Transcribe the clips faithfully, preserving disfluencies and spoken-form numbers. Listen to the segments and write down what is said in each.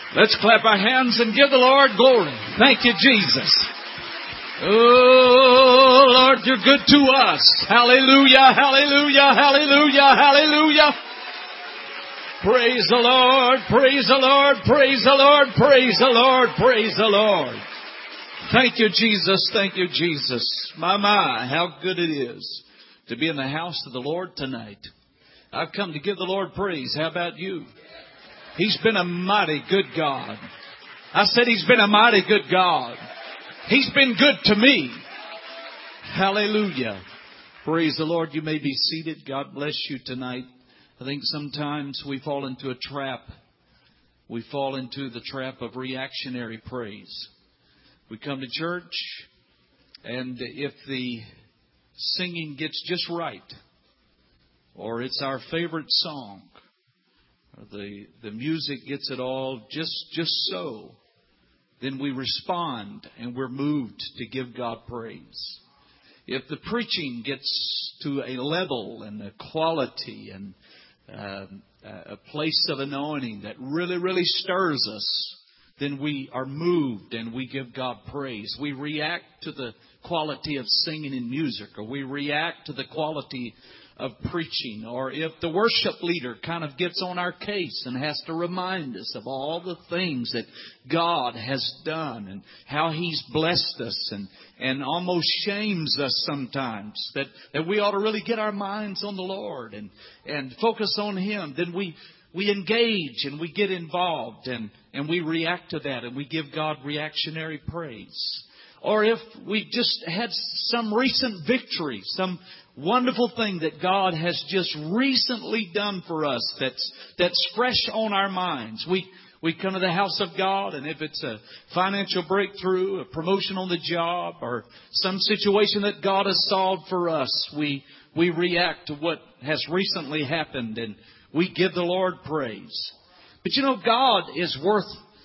Let's clap our hands and give the Lord glory. Thank you, Jesus. Oh, Lord, you're good to us. Hallelujah, hallelujah, hallelujah, hallelujah. Praise the Lord, praise the Lord, praise the Lord, praise the Lord, praise the Lord. Thank you, Jesus, thank you, Jesus. My, my, how good it is to be in the house of the Lord tonight. I've come to give the Lord praise. How about you? He's been a mighty good God. I said He's been a mighty good God. He's been good to me. Hallelujah. Praise the Lord. You may be seated. God bless you tonight. I think sometimes we fall into a trap. We fall into the trap of reactionary praise. We come to church, and if the singing gets just right, or it's our favorite song, or the, the music gets it all just, just so, then we respond and we're moved to give God praise. If the preaching gets to a level and a quality and uh, a place of anointing that really, really stirs us, then we are moved and we give God praise. We react to the quality of singing and music, or we react to the quality of preaching, or if the worship leader kind of gets on our case and has to remind us of all the things that God has done and how He's blessed us, and, and almost shames us sometimes that, that we ought to really get our minds on the Lord and, and focus on Him, then we we engage and we get involved and, and we react to that and we give God reactionary praise. Or if we just had some recent victory, some wonderful thing that God has just recently done for us that's that's fresh on our minds. We we come to the house of God, and if it's a financial breakthrough, a promotion on the job, or some situation that God has solved for us, we we react to what has recently happened and we give the Lord praise. But you know, God is worth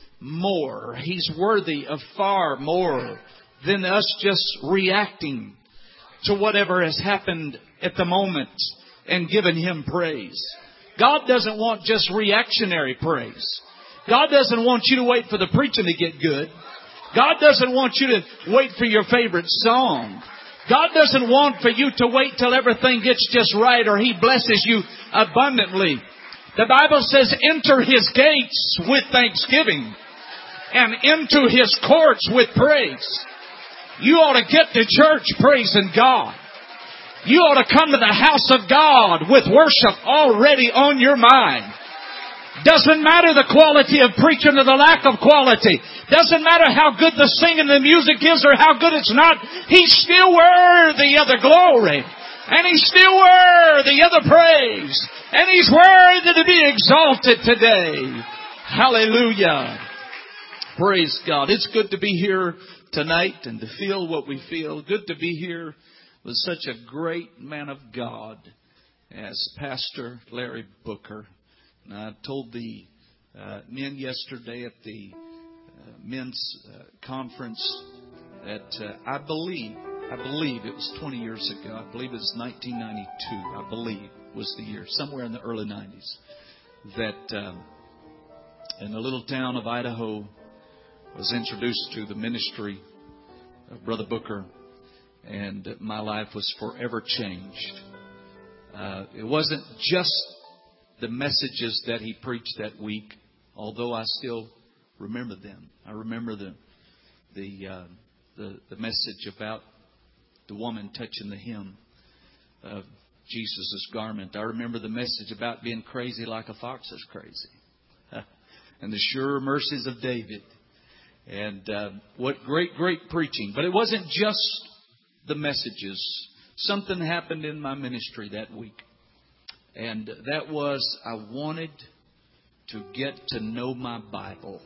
more. He's worthy of far more than us just reacting to whatever has happened at the moment and giving Him praise. God doesn't want just reactionary praise. God doesn't want you to wait for the preaching to get good. God doesn't want you to wait for your favorite song. God doesn't want for you to wait till everything gets just right or He blesses you abundantly. The Bible says, enter His gates with thanksgiving and into His courts with praise. You ought to get to church praising God. You ought to come to the house of God with worship already on your mind. Doesn't matter the quality of preaching or the lack of quality. Doesn't matter how good the singing and the music is or how good it's not. He's still worthy of the glory. And He's still worthy of the praise. And He's worthy to be exalted today. Hallelujah. Praise God. It's good to be here tonight and to feel what we feel. Good to be here with such a great man of God as Pastor Larry Booker. And I told the uh, men yesterday at the uh, men's uh, conference that uh, I believe, I believe it was twenty years ago. I believe it was nineteen ninety-two. I believe was the year, somewhere in the early nineties, that um, in a little town of Idaho, was introduced to the ministry of Brother Booker, and my life was forever changed. Uh, it wasn't just the messages that he preached that week, although I still remember them. I remember the the uh, the, the message about the woman touching the hem of Jesus' garment. I remember the message about being crazy like a fox is crazy, and the sure mercies of David. And uh, what great, great preaching. But it wasn't just the messages. Something happened in my ministry that week. And that was I wanted to get to know my Bible.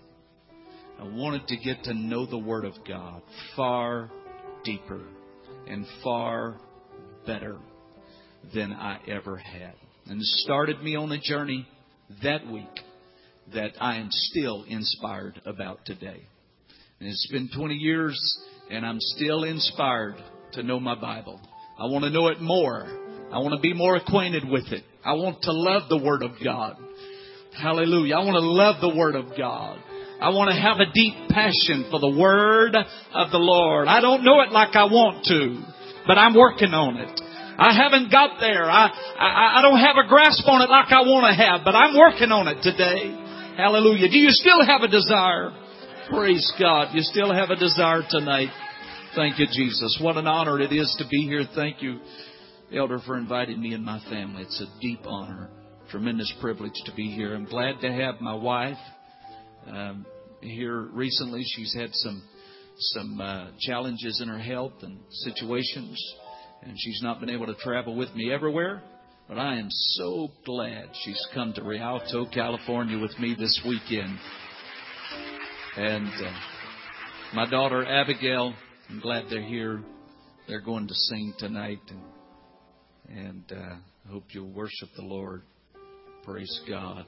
I wanted to get to know the Word of God far deeper and far better than I ever had. And it started me on a journey that week that I am still inspired about today. And it's been twenty years, and I'm still inspired to know my Bible. I want to know it more. I want to be more acquainted with it. I want to love the Word of God. Hallelujah. I want to love the Word of God. I want to have a deep passion for the Word of the Lord. I don't know it like I want to, but I'm working on it. I haven't got there. I, I, I don't have a grasp on it like I want to have, but I'm working on it today. Hallelujah. Do you still have a desire? Praise God. You still have a desire tonight. Thank you, Jesus. What an honor it is to be here. Thank you, Elder, for inviting me and my family. It's a deep honor, tremendous privilege to be here. I'm glad to have my wife um, here recently. She's had some some uh, challenges in her health and situations, and she's not been able to travel with me everywhere. But I am so glad she's come to Rialto, California with me this weekend. And uh, my daughter, Abigail, I'm glad they're here. They're going to sing tonight. And, and uh, I hope you'll worship the Lord. Praise God.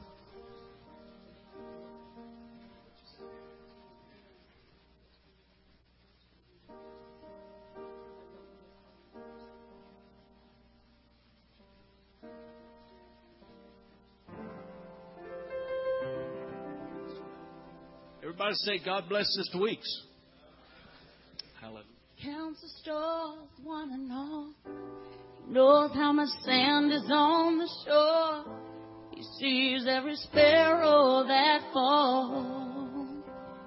Everybody say, God bless this week's. Hallelujah. Counts the stars, one and all. He knows how much sand is on the shore. He sees every sparrow that falls.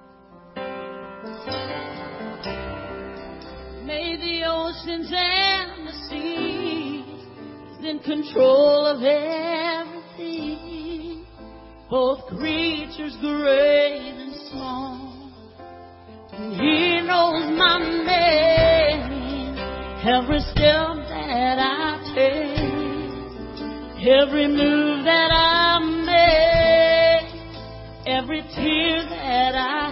May the oceans and the seas, He's in control of everything. Both creatures great and small. And He knows my name, every step that I take, every move that I make, every tear that I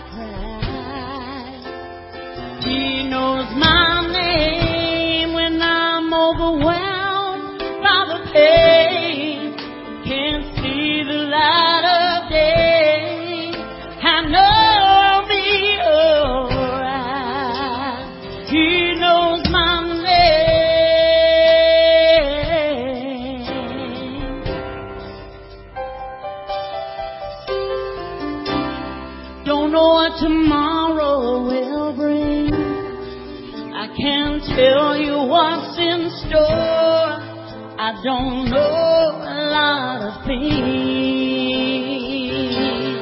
cry. He knows my name when I'm overwhelmed by the pain, can't see the light of day. I know tomorrow will bring. I can't tell you what's in store. I don't know a lot of things.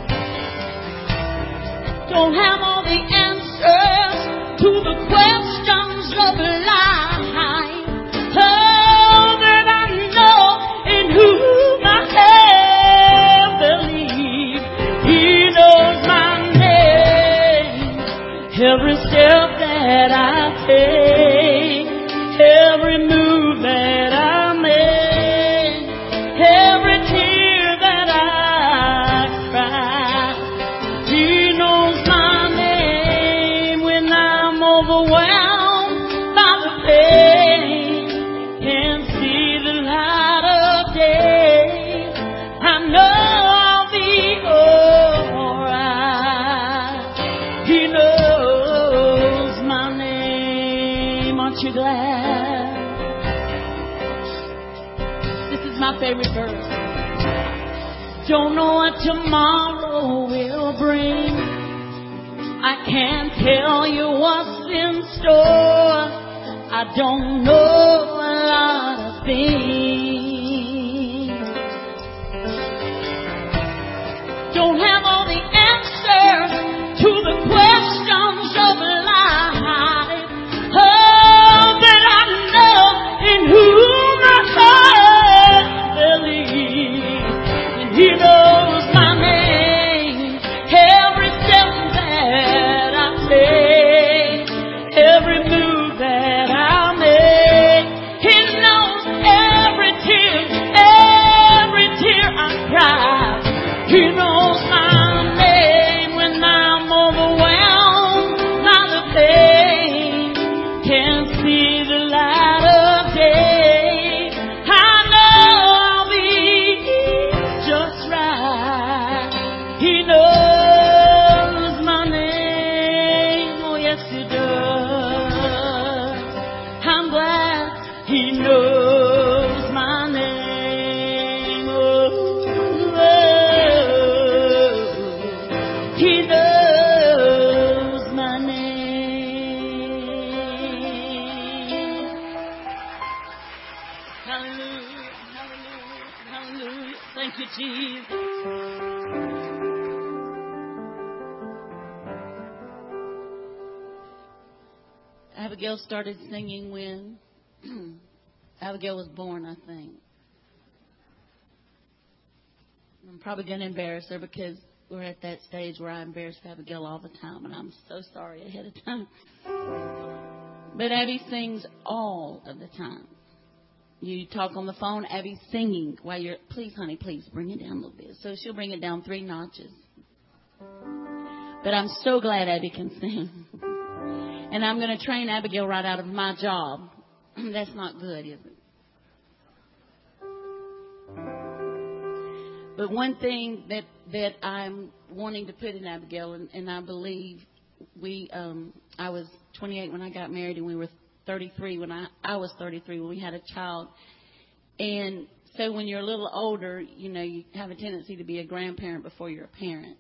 Don't have all the answers to the questions of life. Oh, but I know in whom I have believed. He knows my every step that I take, every move that I make, every tear that I cry. He knows my name when I'm overwhelmed by the pain, can't see the light of day. I know I'll be alright. He knows. You glad? This is my favorite verse. Don't know what tomorrow will bring. I can't tell you what's in store. I don't know a lot of things. Don't have all the answers to the questions of life. Oh, in whom I believe, and He knows my name, every step that I take, every move that I make. He knows every tear Hallelujah. Hallelujah. Hallelujah. Thank you, Jesus. Abigail started singing when Abigail was born, I think. I'm probably going to embarrass her because we're at that stage where I embarrass Abigail all the time, and I'm so sorry ahead of time. But Abby sings all of the time. You talk on the phone, Abby's singing while you're, please, honey, please bring it down a little bit. So she'll bring it down three notches. But I'm so glad Abby can sing. And I'm going to train Abigail right out of my job. That's not good, is it? But one thing that, that I'm wanting to put in Abigail, and, and I believe we, um, I was twenty-eight when I got married, and we were thirty-three when I, I was thirty-three when we had a child. And so when you're a little older, you know, you have a tendency to be a grandparent before you're a parent.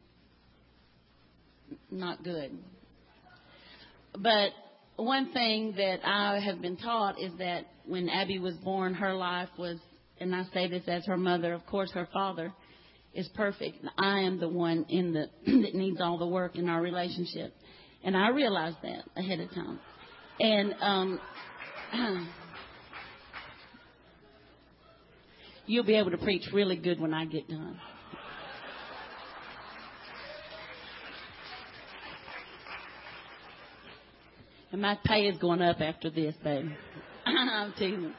Not good. But one thing that I have been taught is that when Abby was born, her life was, and I say this as her mother, of course her father is perfect. I am the one in the that needs all the work in our relationship. And I realized that ahead of time. And um, you'll be able to preach really good when I get done. And my pay is going up after this, baby. I'm teasing.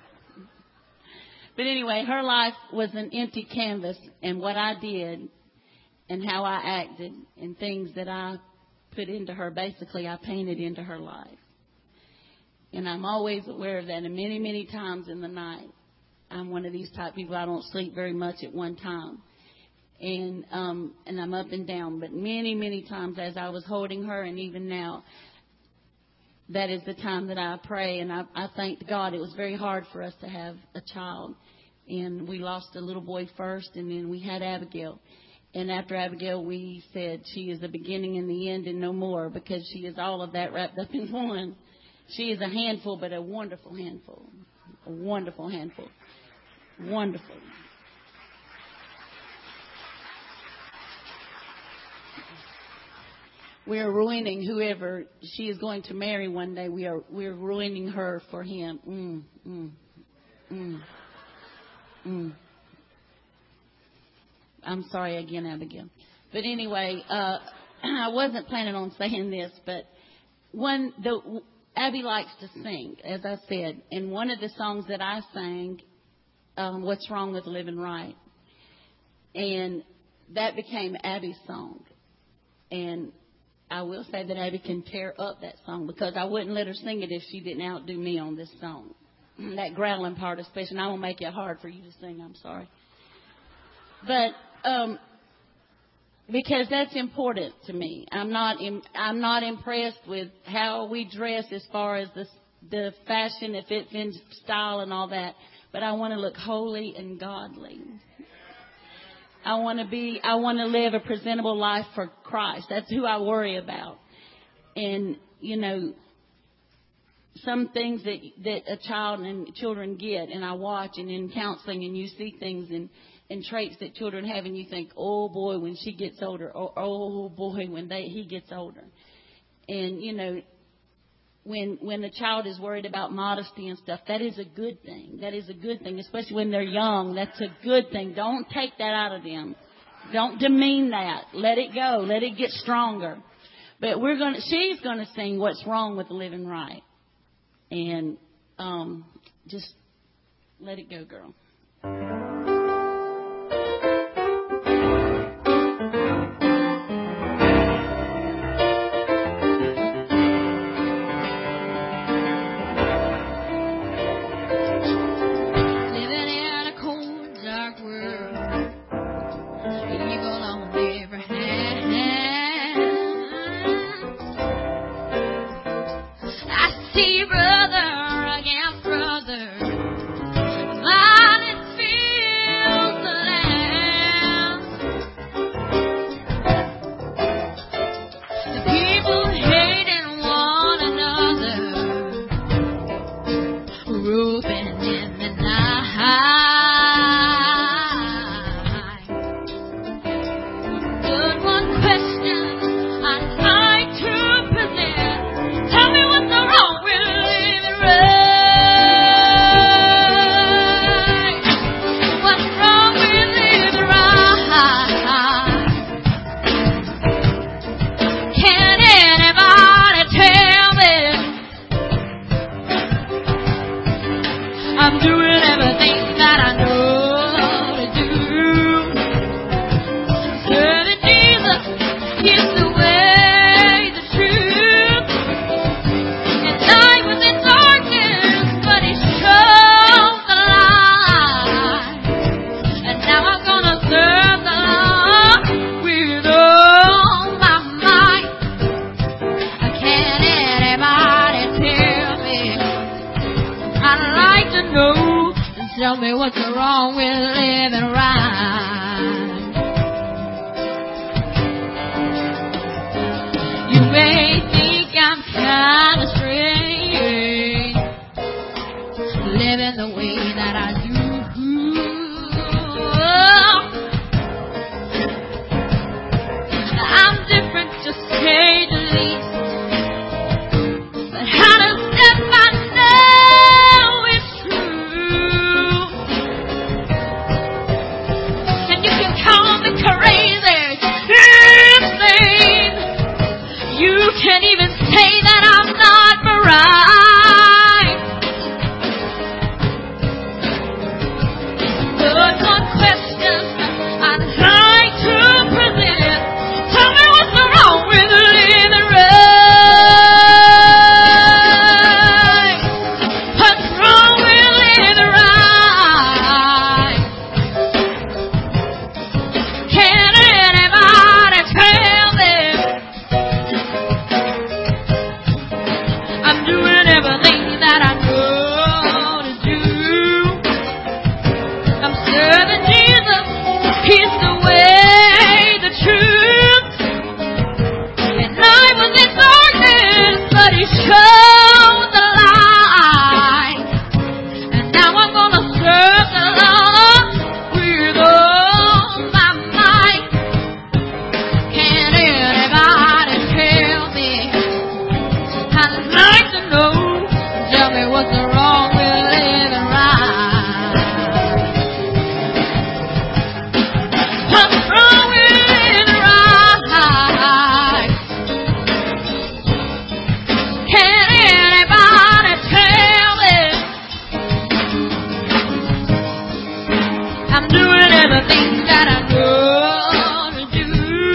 But anyway, her life was an empty canvas, and what I did and how I acted and things that I put into her, basically I painted into her life. And I'm always aware of that. And many, many times in the night, I'm one of these type of people, I don't sleep very much at one time. And um, and I'm up and down. But many, many times as I was holding her, and even now, that is the time that I pray. And I, I thank God. It was very hard for us to have a child. And we lost a little boy first, and then we had Abigail. And after Abigail, we said she is the beginning and the end and no more, because she is all of that wrapped up in one. She is a handful, but a wonderful handful. A wonderful handful. Wonderful. We are ruining whoever she is going to marry one day. We are we are ruining her for him. Mm, mm, mm, mm. I'm sorry again, Abigail. But anyway, uh, I wasn't planning on saying this, but one the Abby likes to sing, as I said, and one of the songs that I sang, um, "What's Wrong with Living Right," and that became Abby's song. And I will say that Abby can tear up that song, because I wouldn't let her sing it if she didn't outdo me on this song. That growling part especially. And I won't make it hard for you to sing, I'm sorry. But um, because that's important to me. I'm not in, I'm not impressed with how we dress as far as the, the fashion, if it's in style and all that. But I want to look holy and godly. I want to be, I want to live a presentable life for Christ. That's who I worry about. And, you know, some things that, that a child and children get, and I watch, and in counseling, and you see things and, and traits that children have, and you think, oh boy, when she gets older, or oh boy, when they, he gets older. And, you know, when when the child is worried about modesty and stuff, that is a good thing. That is a good thing, especially when they're young. That's a good thing. Don't take that out of them. Don't demean that. Let it go. Let it get stronger. But we're going to, she's going to sing What's Wrong with Living Right. And um, just let it go, girl. See brother against brother, violence, fear. Tell me what's wrong with living right. You may think I'm kind of strange, living the way that I do. I'm different to say the least, but how to step I know it's true. And you can call me crazy, insane. You can even say that I'm not right. But one question I'd like to present. Tell me what's wrong with living right. What's wrong with living right? Can anybody tell me? I'm doing everything that I know to do. I'm serving Jesus. He's the way, the truth. And I was in darkness, but He showed the light. And now I'm gonna serve the Lord with all my might. Can anybody tell me? I'd like to know. Tell me what's wrong with living right. What's wrong with living right? Can anybody tell me? I'm doing everything that I know to do.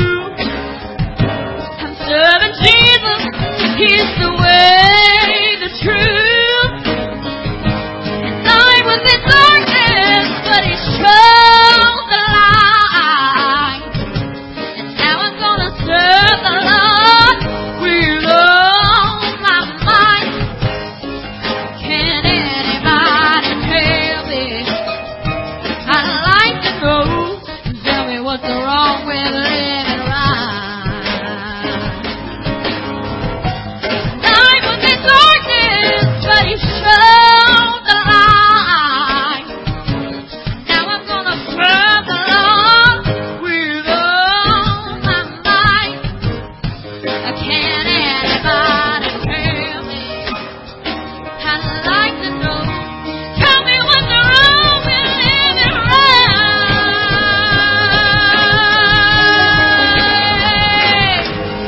I'm serving Jesus. He's the way, the truth. And I was in darkness, but He showed the light. And now I'm gonna serve the Lord with all my might. Can anybody tell me? I'd like to know. Tell me what's wrong with living right. And I was in darkness, but He showed the light. Now I'm gonna serve the Lord with all my might. Can anybody tell me? I'd like to know. Tell me what's wrong with living right.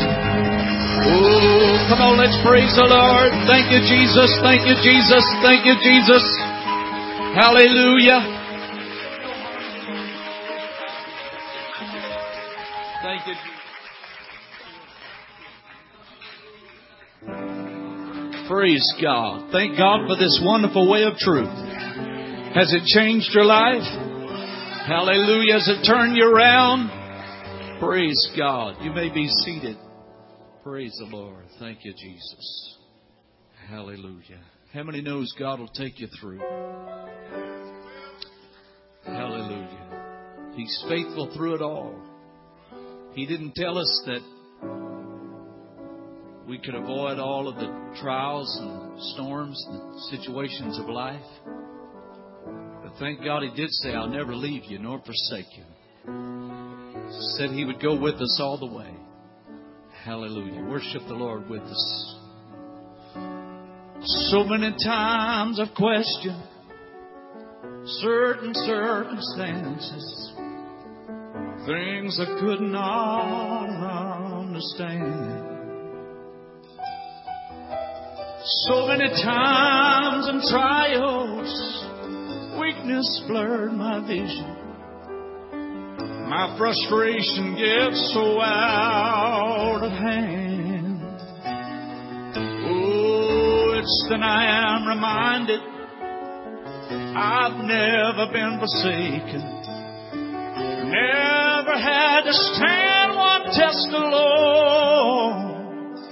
Oh, come on, let's praise the Lord. Thank you, Jesus. Thank you, Jesus. Thank you, Jesus. Hallelujah. Thank you, Jesus. Praise God. Thank God for this wonderful way of truth. Has it changed your life? Hallelujah. Has it turned you around? Praise God. You may be seated. Praise the Lord. Thank you, Jesus. Hallelujah. How many knows God will take you through? Hallelujah. He's faithful through it all. He didn't tell us that we could avoid all of the trials and storms and situations of life. But thank God He did say, I'll never leave you nor forsake you. Said He would go with us all the way. Hallelujah. Worship the Lord with us. So many times I've questioned certain circumstances, things I could not understand. So many times in trials, weakness blurred my vision. My frustration gets so out of hand. Oh, it's then I am reminded I've never been forsaken, never had to stand one test alone.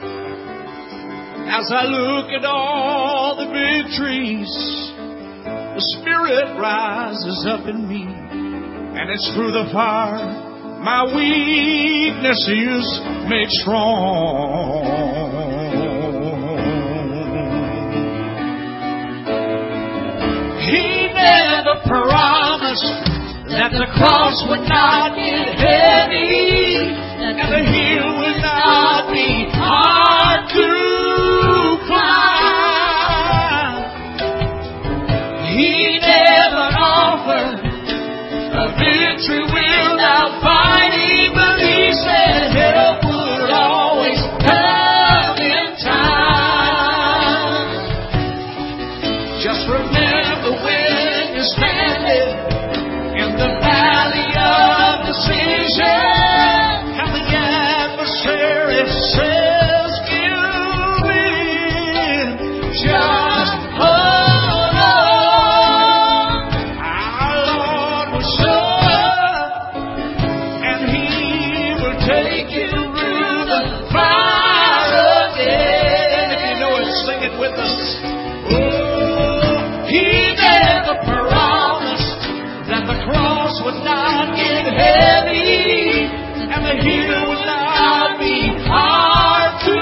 As I look at all the victories, the the Spirit rises up in me. And it's through the fire my weakness is made strong. He never promised that the cross would not get heavy, and the hill would not be hard to climb. He never offered a victory without fighting, but He said help would always come in time. Just remember when you're standing in the valley of decision, and the adversary says give in, just hold on. Our Lord will show up, and He will take you through the fire again. If you know it, sing it with us. Oh, He never promised that the cross would not get heavy, and the hill would not be hard to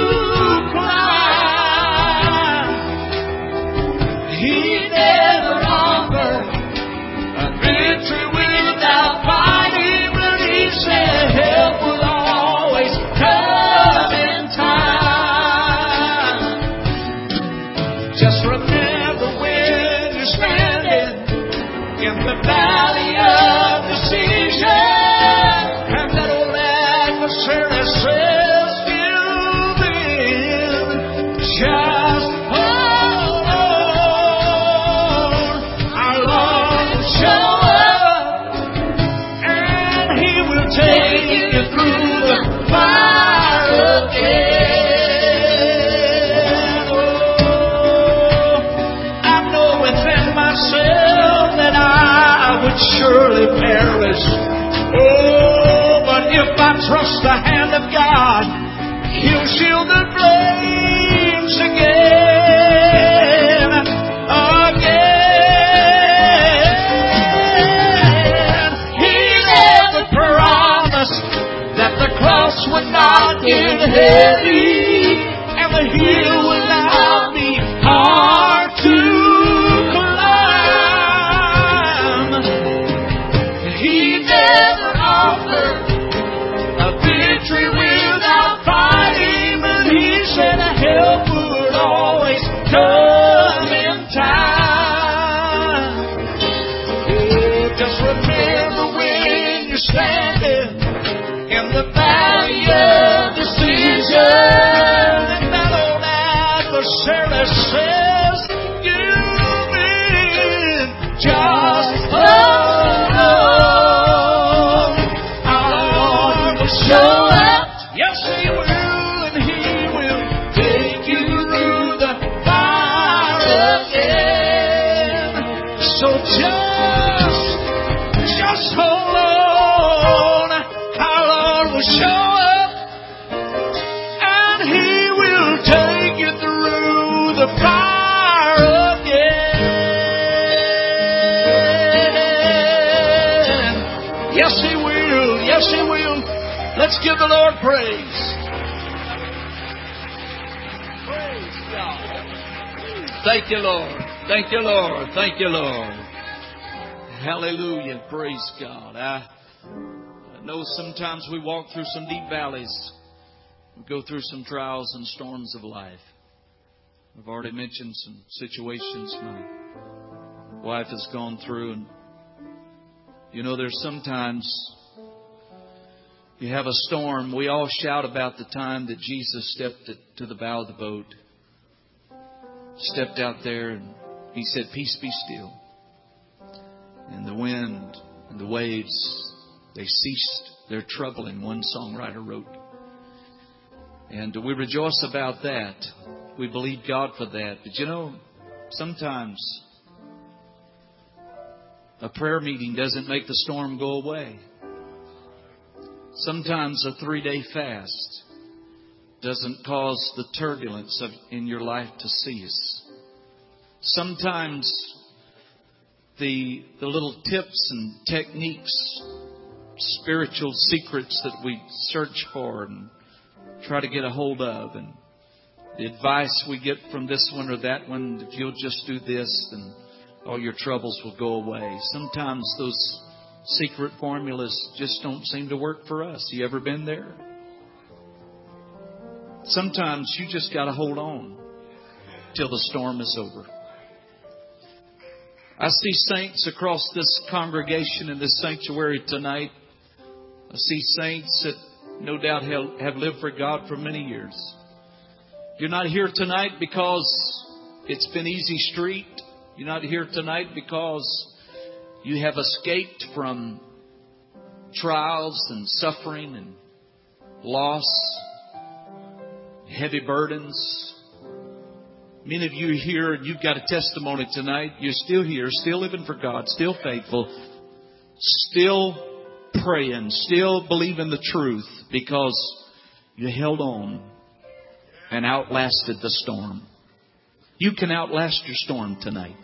climb. He never offered a victory without fighting, but He said help would always come in time. Just remember when you're standing in the valley of decision, and that old adversary says give in, just hold on. Our Lord will show up, and He will take you through the fire again. Oh, I know within myself that I would surely perish. Oh, but if I trust the hand of God, He'll shield the flames again, again. He never promised that the cross would not get heavy, and the hill would not be hard to climb. He never offered a victory without fighting, but He said help would always come in time. Oh, just remember when you're standing in the valley of decision, and that old adversary says give in, just hold on. Our Lord will show up, yes He will, and He will take you through the fire again. So just, just hold on. Our Lord will show up, and He will take you through the fire again. Yes, He will. Yes, He will. Let's give the Lord praise. Praise God. Thank you, Lord. Thank you, Lord. Thank you, Lord. Hallelujah. Praise God. I, I know sometimes we walk through some deep valleys. We go through some trials and storms of life. I've already mentioned some situations my wife has gone through. And, you know, there's sometimes you have a storm. We all shout about the time that Jesus stepped to the bow of the boat. Stepped out there and He said, peace be still. And the wind and the waves, they ceased their troubling, one songwriter wrote. And we rejoice about that. We believe God for that. But you know, sometimes a prayer meeting doesn't make the storm go away. Sometimes a three-day fast doesn't cause the turbulence of, in your life to cease. Sometimes the, the little tips and techniques, spiritual secrets that we search for and try to get a hold of, and the advice we get from this one or that one, if you'll just do this, then all your troubles will go away. Sometimes those secret formulas just don't seem to work for us. You ever been there? Sometimes you just got to hold on till the storm is over. I see saints across this congregation in this sanctuary tonight. I see saints that no doubt have lived for God for many years. You're not here tonight because it's been easy street. You're not here tonight because you have escaped from trials and suffering and loss, heavy burdens. Many of you are here and you've got a testimony tonight. You're still here, still living for God, still faithful, still praying, still believing the truth because you held on and outlasted the storm. You can outlast your storm tonight.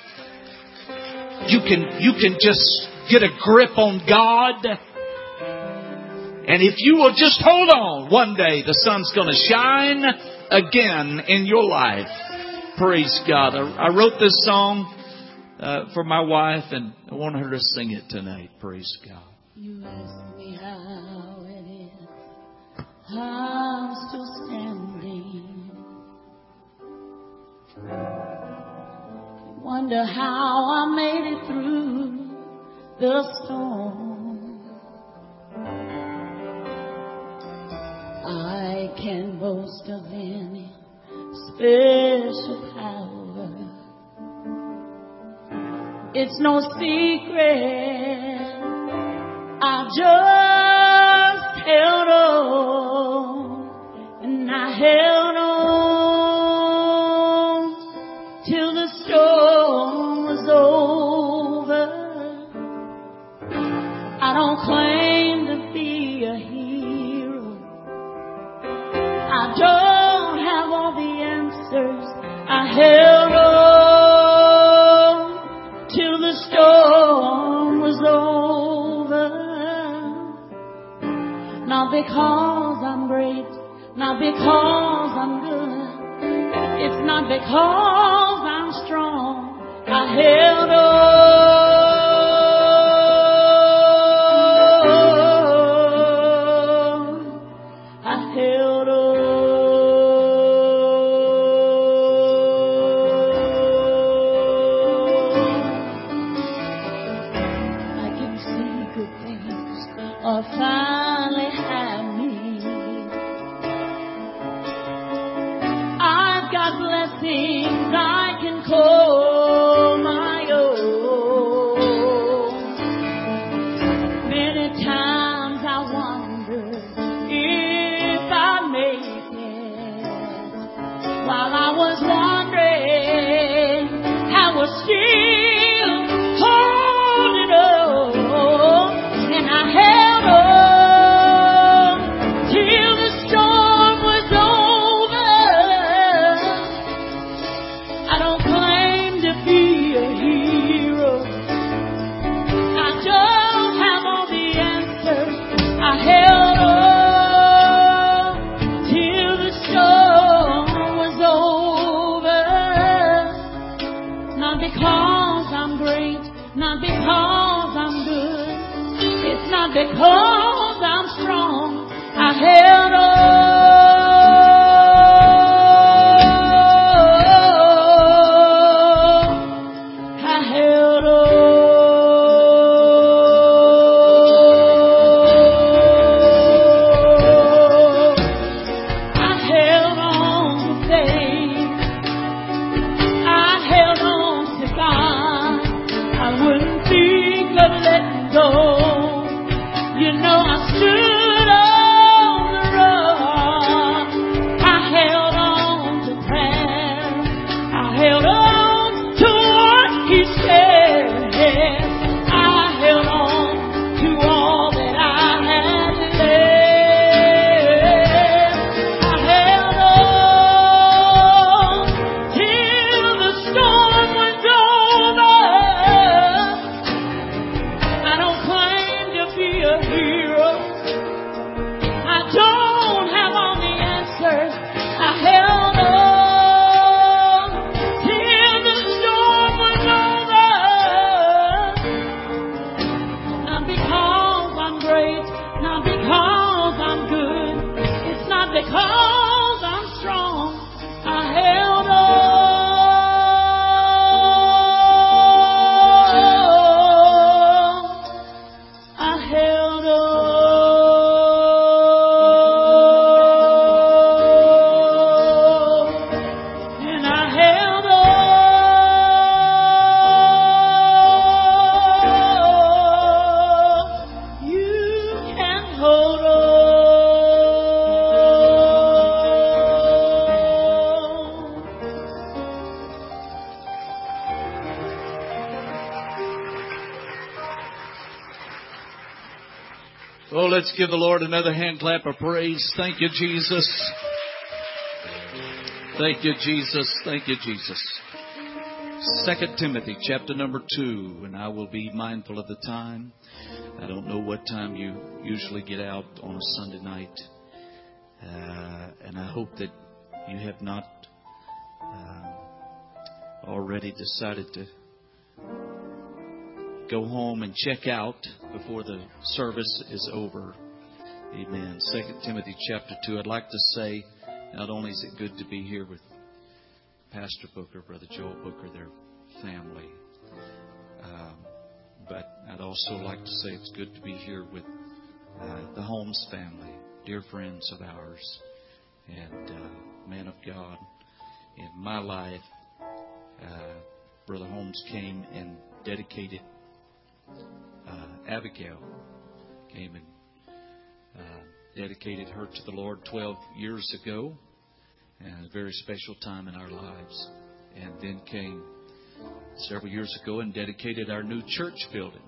You can, you can just get a grip on God. And if you will just hold on, one day the sun's going to shine again in your life. Praise God. I, I wrote this song uh, for my wife, and I want her to sing it tonight. Praise God. You ask me how it is I'm still standing. Wonder how I made it through the storm. I can boast of any special power. It's no secret, I just held on, and I held on till the storm was over. I don't claim to be a hero. I don't have all the answers. I held on till the storm was over. Not because I'm great, not because I'm good. It's not because I'm strong. I held on. I held on. I can see good things are finally happening. I've got blessings I can call my own. Many times I wondered if I'd make it. While I was wondering, I was still holding on, and I held on till the storm was over. I don't claim to be a hero. I don't have all the answers. I held on till the storm was over. Not because I'm great, not because I'm good. It's not because I'm strong. I held on. I held on. I held on to faith. I held on to God. I wouldn't think of letting go. You know I stood on the rock. Oh, let's give the Lord another hand clap of praise. Thank you, Jesus. Thank you, Jesus. Thank you, Jesus. Second Timothy chapter number two, and I will be mindful of the time. I don't know what time you usually get out on a Sunday night. Uh, and I hope that you have not uh, already decided to go home and check out before the service is over. Amen. Second Timothy chapter two. I'd like to say, not only is it good to be here with Pastor Booker, Brother Joel Booker, their family, um, but I'd also like to say it's good to be here with uh, the Holmes family, dear friends of ours, and uh, man of God. In my life, uh, Brother Holmes came and dedicated uh, Abigail, came and uh, dedicated her to the Lord twelve years ago, and a very special time in our lives. And then came several years ago and dedicated our new church building.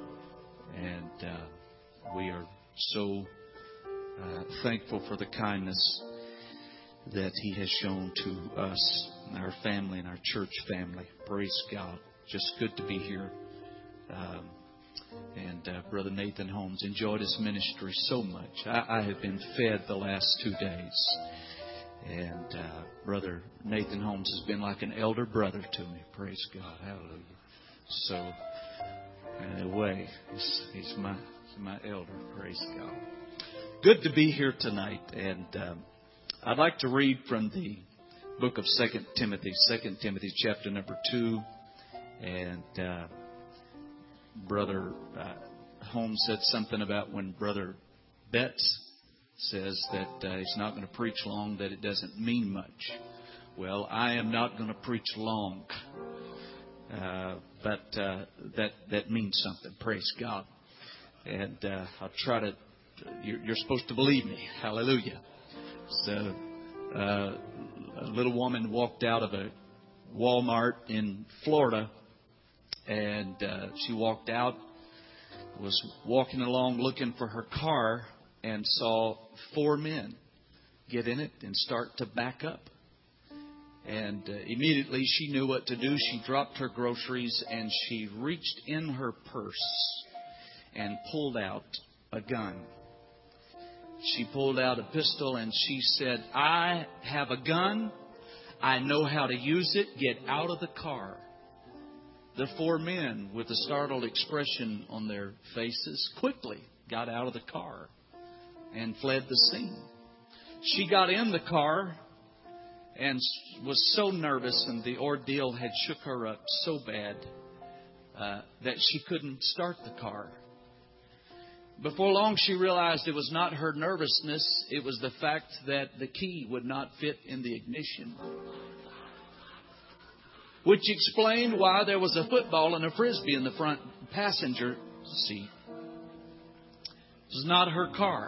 And uh, we are so uh, thankful for the kindness that He has shown to us, and our family, and our church family. Praise God. Just good to be here. Um, and uh, Brother Nathan Holmes, enjoyed his ministry so much. I, I have been fed the last two days. And uh, Brother Nathan Holmes has been like an elder brother to me. Praise God. Hallelujah. So, in a way, he's, he's, my, he's my elder. Praise God. Good to be here tonight. And um, I'd like to read from the book of Second Timothy, Second Timothy chapter number two. And uh, Brother uh, Holmes said something about when Brother Betts says that uh, he's not going to preach long, that it doesn't mean much. Well, I am not going to preach long, uh, but uh, that that means something. Praise God. And uh, I'll try to. You're, you're supposed to believe me. Hallelujah. So, uh, a little woman walked out of a Walmart in Florida, and uh, she walked out, was walking along looking for her car, and saw four men get in it and start to back up. And uh, immediately she knew what to do. She dropped her groceries and she reached in her purse and pulled out a gun. She pulled out a pistol and she said, "I have a gun. I know how to use it. Get out of the car." The four men, with a startled expression on their faces, quickly got out of the car and fled the scene. She got in the car and was so nervous, and the ordeal had shook her up so bad uh, that she couldn't start the car. Before long, she realized it was not her nervousness. It was the fact that the key would not fit in the ignition, which explained why there was a football and a frisbee in the front passenger seat. It was not her car.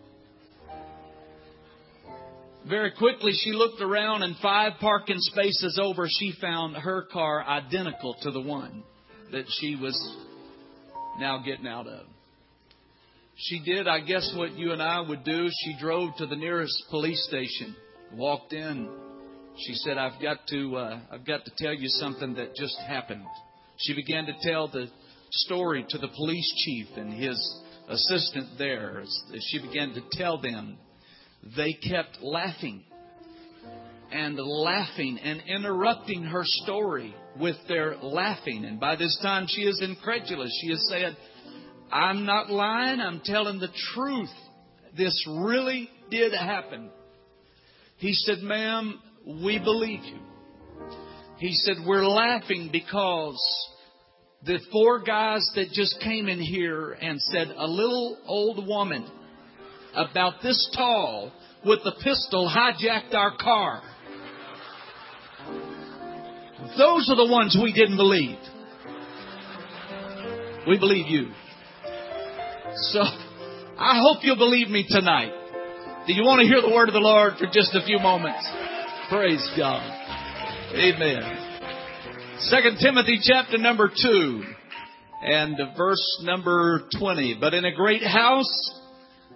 Very quickly, she looked around, and five parking spaces over, she found her car identical to the one that she was now getting out of. She did, I guess, what you and I would do. She drove to the nearest police station, walked in. She said, I've got to, uh, I've got to tell you something that just happened. She began to tell the story to the police chief and his assistant there. As she began to tell them, they kept laughing and laughing and interrupting her story with their laughing. And by this time, she is incredulous. She has said, "I'm not lying. I'm telling the truth. This really did happen." He said, "Ma'am, we believe you." He said, "We're laughing because the four guys that just came in here and said a little old woman about this tall with a pistol hijacked our car. Those are the ones we didn't believe. We believe you. So I hope you'll believe me tonight. Do you want to hear the word of the Lord for just a few moments? Praise God. Amen. Second Timothy chapter number two and verse number twenty. But in a great house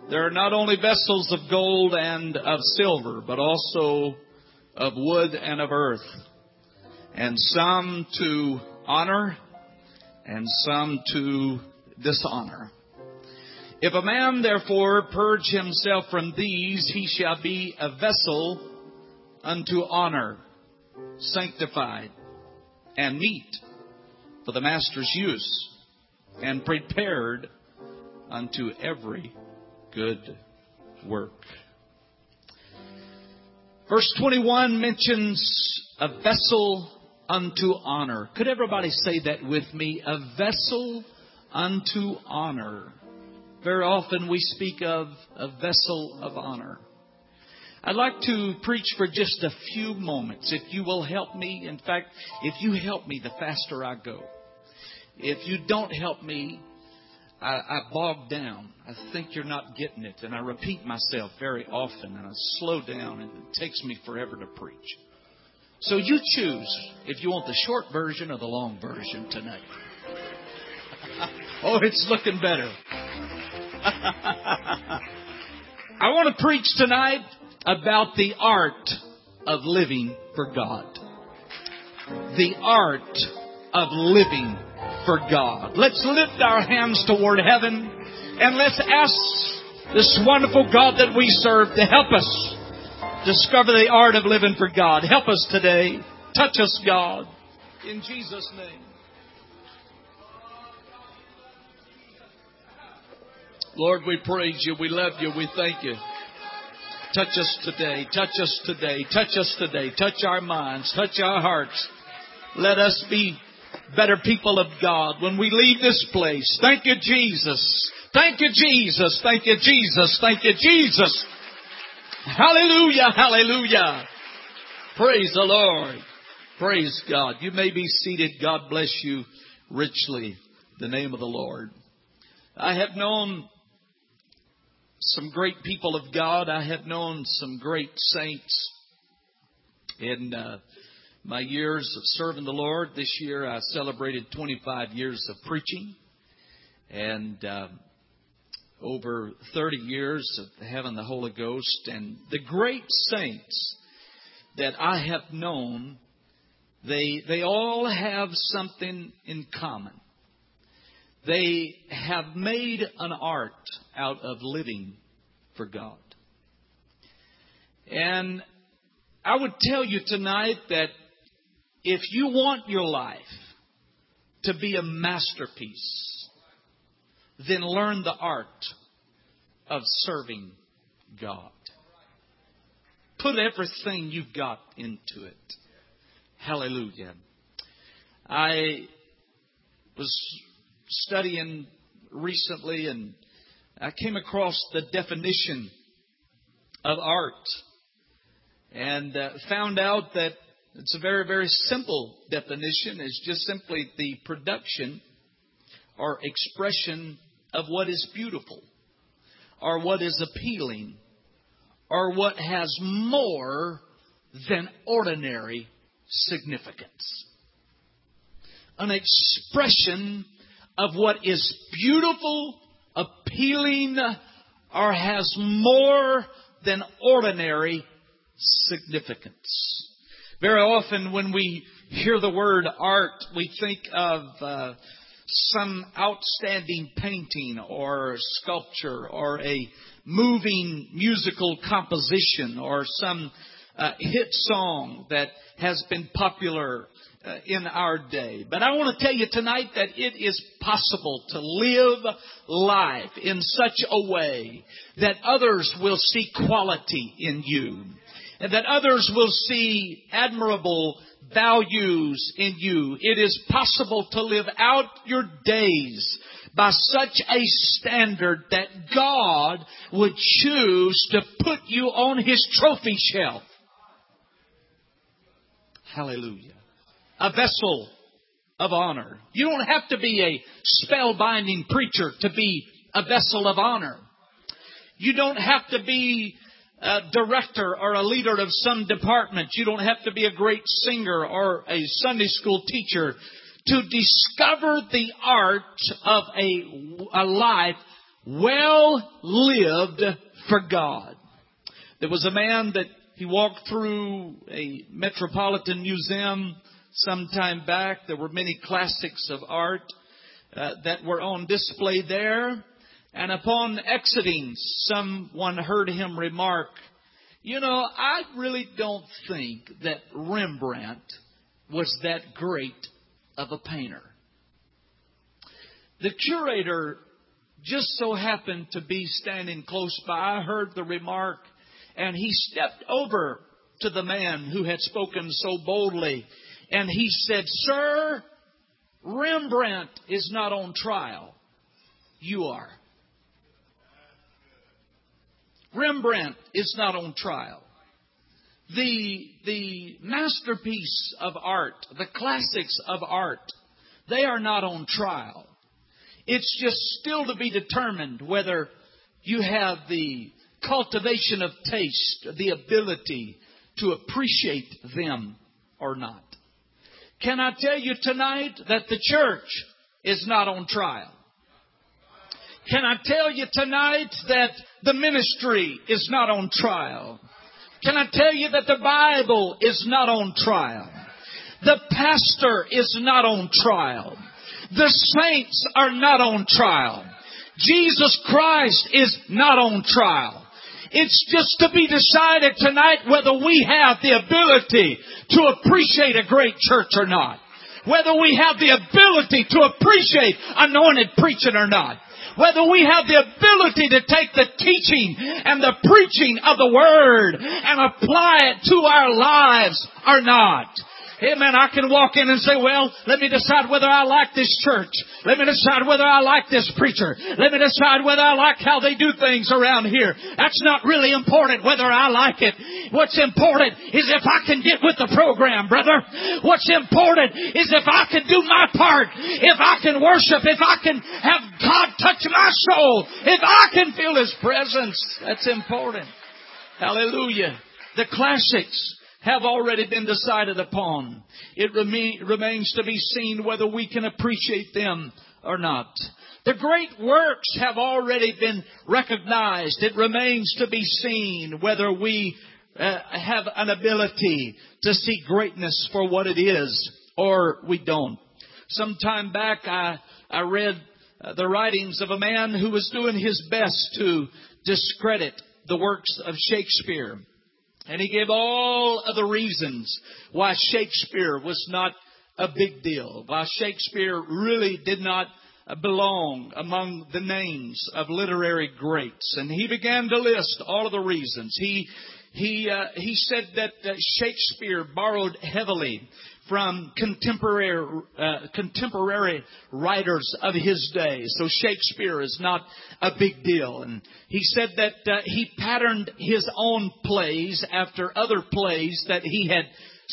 There are not only vessels of gold and of silver, but also of wood and of earth, and some to honor and some to dishonor. If a man therefore purge himself from these, he shall be a vessel unto honor, sanctified and meet for the master's use, and prepared unto every good work. Verse twenty-one mentions a vessel unto honor. Could everybody say that with me? A vessel unto honor. Very often we speak of a vessel of honor. I'd like to preach for just a few moments. If you will help me, in fact, if you help me, the faster I go. If you don't help me, I, I bog down. I think you're not getting it. And I repeat myself very often. And I slow down. And it takes me forever to preach. So you choose if you want the short version or the long version tonight. Oh, it's looking better. I want to preach tonight about the art of living for God. The art of living for God. Let's lift our hands toward heaven and let's ask this wonderful God that we serve to help us discover the art of living for God. Help us today. Touch us, God. In Jesus' name. Lord, we praise you. We love you. We thank you. Touch us today. Touch us today. Touch us today. Touch our minds. Touch our hearts. Let us be better people of God when we leave this place. Thank you, Jesus. Thank you, Jesus. Thank you, Jesus. Thank you, Jesus. Hallelujah. Hallelujah. Praise the Lord. Praise God. You may be seated. God bless you richly. The name of the Lord. I have known some great people of God. I have known some great saints in uh, my years of serving the Lord. This year I celebrated twenty-five years of preaching and uh, over thirty years of having the Holy Ghost. And the great saints that I have known, they they all have something in common. They have made an art out of living for God. And I would tell you tonight that if you want your life to be a masterpiece, then learn the art of serving God. Put everything you've got into it. Hallelujah. I was studying recently and I came across the definition of art and uh, found out that it's a very, very simple definition. It's just simply the production or expression of what is beautiful or what is appealing or what has more than ordinary significance. An expression of what is beautiful, appealing, or has more than ordinary significance. Very often when we hear the word art, we think of uh, some outstanding painting or sculpture or a moving musical composition or some uh, hit song that has been popular uh, in our day. But I want to tell you tonight that it is possible to live life in such a way that others will see quality in you. And that others will see admirable values in you. It is possible to live out your days by such a standard that God would choose to put you on His trophy shelf. Hallelujah. A vessel of honor. You don't have to be a spellbinding preacher to be a vessel of honor. You don't have to be a director or a leader of some department. You don't have to be a great singer or a Sunday school teacher to discover the art of a, a life well lived for God. There was a man that he walked through a Metropolitan Museum some time back. There were many classics of art uh, that were on display there. And upon exiting, someone heard him remark, "You know, I really don't think that Rembrandt was that great of a painter." The curator just so happened to be standing close by, heard the remark, and he stepped over to the man who had spoken so boldly, and he said, "Sir, Rembrandt is not on trial. You are." Rembrandt is not on trial. The, the masterpiece of art, the classics of art, they are not on trial. It's just still to be determined whether you have the cultivation of taste, the ability to appreciate them or not. Can I tell you tonight that the church is not on trial? Can I tell you tonight that the ministry is not on trial? Can I tell you that the Bible is not on trial? The pastor is not on trial. The saints are not on trial. Jesus Christ is not on trial. It's just to be decided tonight whether we have the ability to appreciate a great church or not. Whether we have the ability to appreciate anointed preaching or not. Whether we have the ability to take the teaching and the preaching of the Word and apply it to our lives or not. Amen. I can walk in and say, well, let me decide whether I like this church. Let me decide whether I like this preacher. Let me decide whether I like how they do things around here. That's not really important whether I like it. What's important is if I can get with the program, brother. What's important is if I can do my part. If I can worship. If I can have God touch my soul. If I can feel His presence. That's important. Hallelujah. The classics have already been decided upon. It remain, remains to be seen whether we can appreciate them or not. The great works have already been recognized. It remains to be seen whether we uh, have an ability to see greatness for what it is or we don't. Some time back I, I read uh, the writings of a man who was doing his best to discredit the works of Shakespeare. And he gave all of the reasons why Shakespeare was not a big deal. Why Shakespeare really did not belong among the names of literary greats. And he began to list all of the reasons. He, he, uh, he said that uh, Shakespeare borrowed heavily from contemporary, uh, contemporary writers of his day. So Shakespeare is not a big deal. And he said that uh, he patterned his own plays after other plays that he had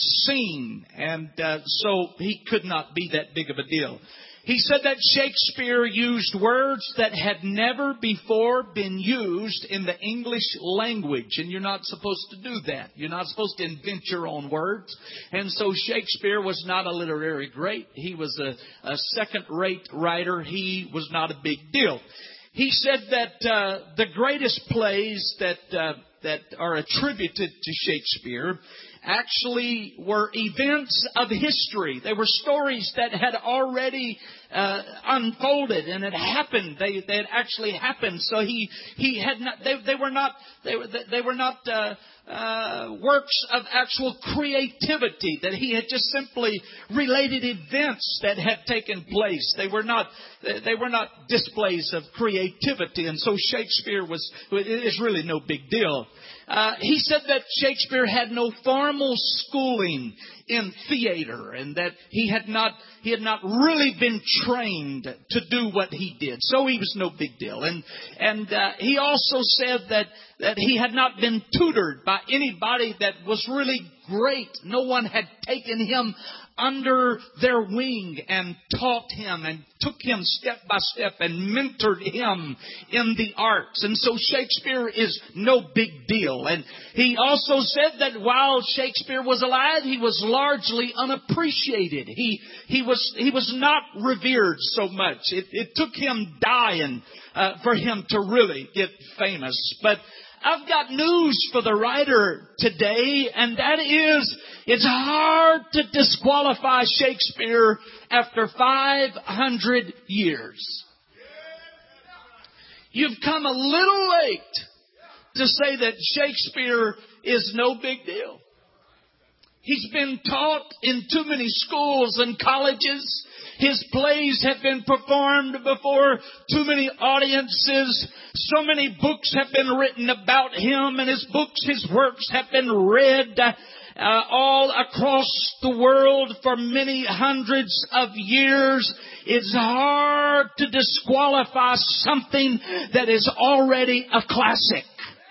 seen. And uh, so he could not be that big of a deal. He said that Shakespeare used words that had never before been used in the English language. And you're not supposed to do that. You're not supposed to invent your own words. And so Shakespeare was not a literary great. He was a, a second-rate writer. He was not a big deal. He said that uh, the greatest plays that uh, that are attributed to Shakespeare actually were events of history. They were stories that had already uh, unfolded and had happened. They, they had actually happened. So he he had not. They, they were not. They were they were not uh, uh, works of actual creativity. That he had just simply related events that had taken place. They were not. They were not displays of creativity. And so Shakespeare was. It is really no big deal. Uh, he said that Shakespeare had no formal schooling in theater and that he had not he had not really been trained to do what he did. So he was no big deal. And and uh, he also said that that he had not been tutored by anybody that was really great. No one had taken him under their wing and taught him and took him step by step and mentored him in the arts. And so Shakespeare is no big deal. And he also said that while Shakespeare was alive, he was largely unappreciated. He he was he was not revered so much. It, it took him dying uh, for him to really get famous. But I've got news for the writer today, and that is, it's hard to disqualify Shakespeare after five hundred years. You've come a little late to say that Shakespeare is no big deal. He's been taught in too many schools and colleges. His plays have been performed before too many audiences. So many books have been written about him, and his books, his works have been read uh, all across the world for many hundreds of years. It's hard to disqualify something that is already a classic.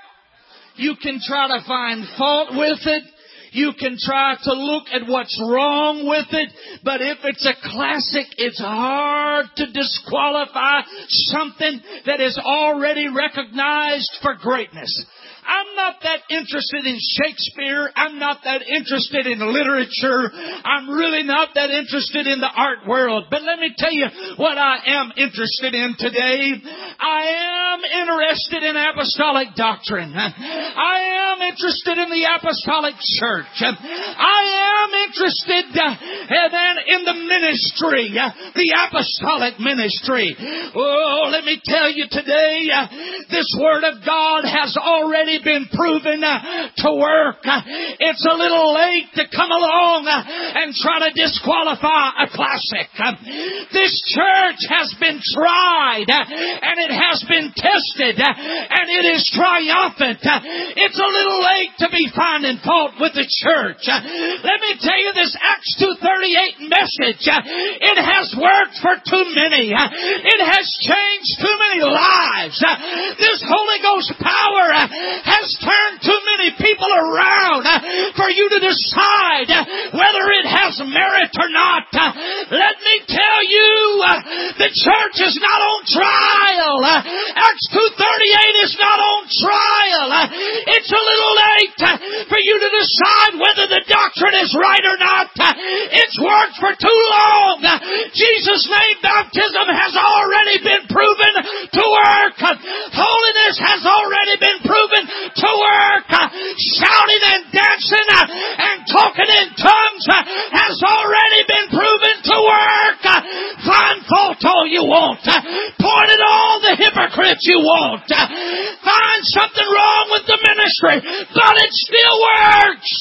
You can try to find fault with it. You can try to look at what's wrong with it, but if it's a classic, it's hard to disqualify something that is already recognized for greatness. I'm not that interested in Shakespeare. I'm not that interested in literature. I'm really not that interested in the art world. But let me tell you what I am interested in today. I am interested in apostolic doctrine. I am interested in the apostolic church. I am interested uh, in the ministry, uh, the apostolic ministry. Oh, let me tell you today, uh, this Word of God has already been proven uh, to work. Uh, it's a little late to come along uh, and try to disqualify a classic. Uh, this church has been tried uh, and it has been tested uh, and it is triumphant. Uh, it's a little late to be finding fault with the church. Uh, let me tell you, this Acts two thirty-eight message, uh, it has worked for too many. Uh, it has changed too many lives. Uh, this Holy Ghost power uh, has turned too many people around uh, for you to decide uh, whether it has merit or not. Uh, let me tell you, uh, the church is not on trial. Uh, Acts two thirty-eight is not on trial. Uh, it's a little late uh, for you to decide whether the doctrine is right or not. Uh, it's worked for too long. Uh, Jesus' name baptism has already been proven to work. Uh, holiness has already been proven to work. Uh, shouting and dancing uh, and talking in tongues uh, has already been proven to work. Uh, find fault all you want. Uh, point at all the hypocrites you want. Uh, find something wrong with the ministry, but it still works.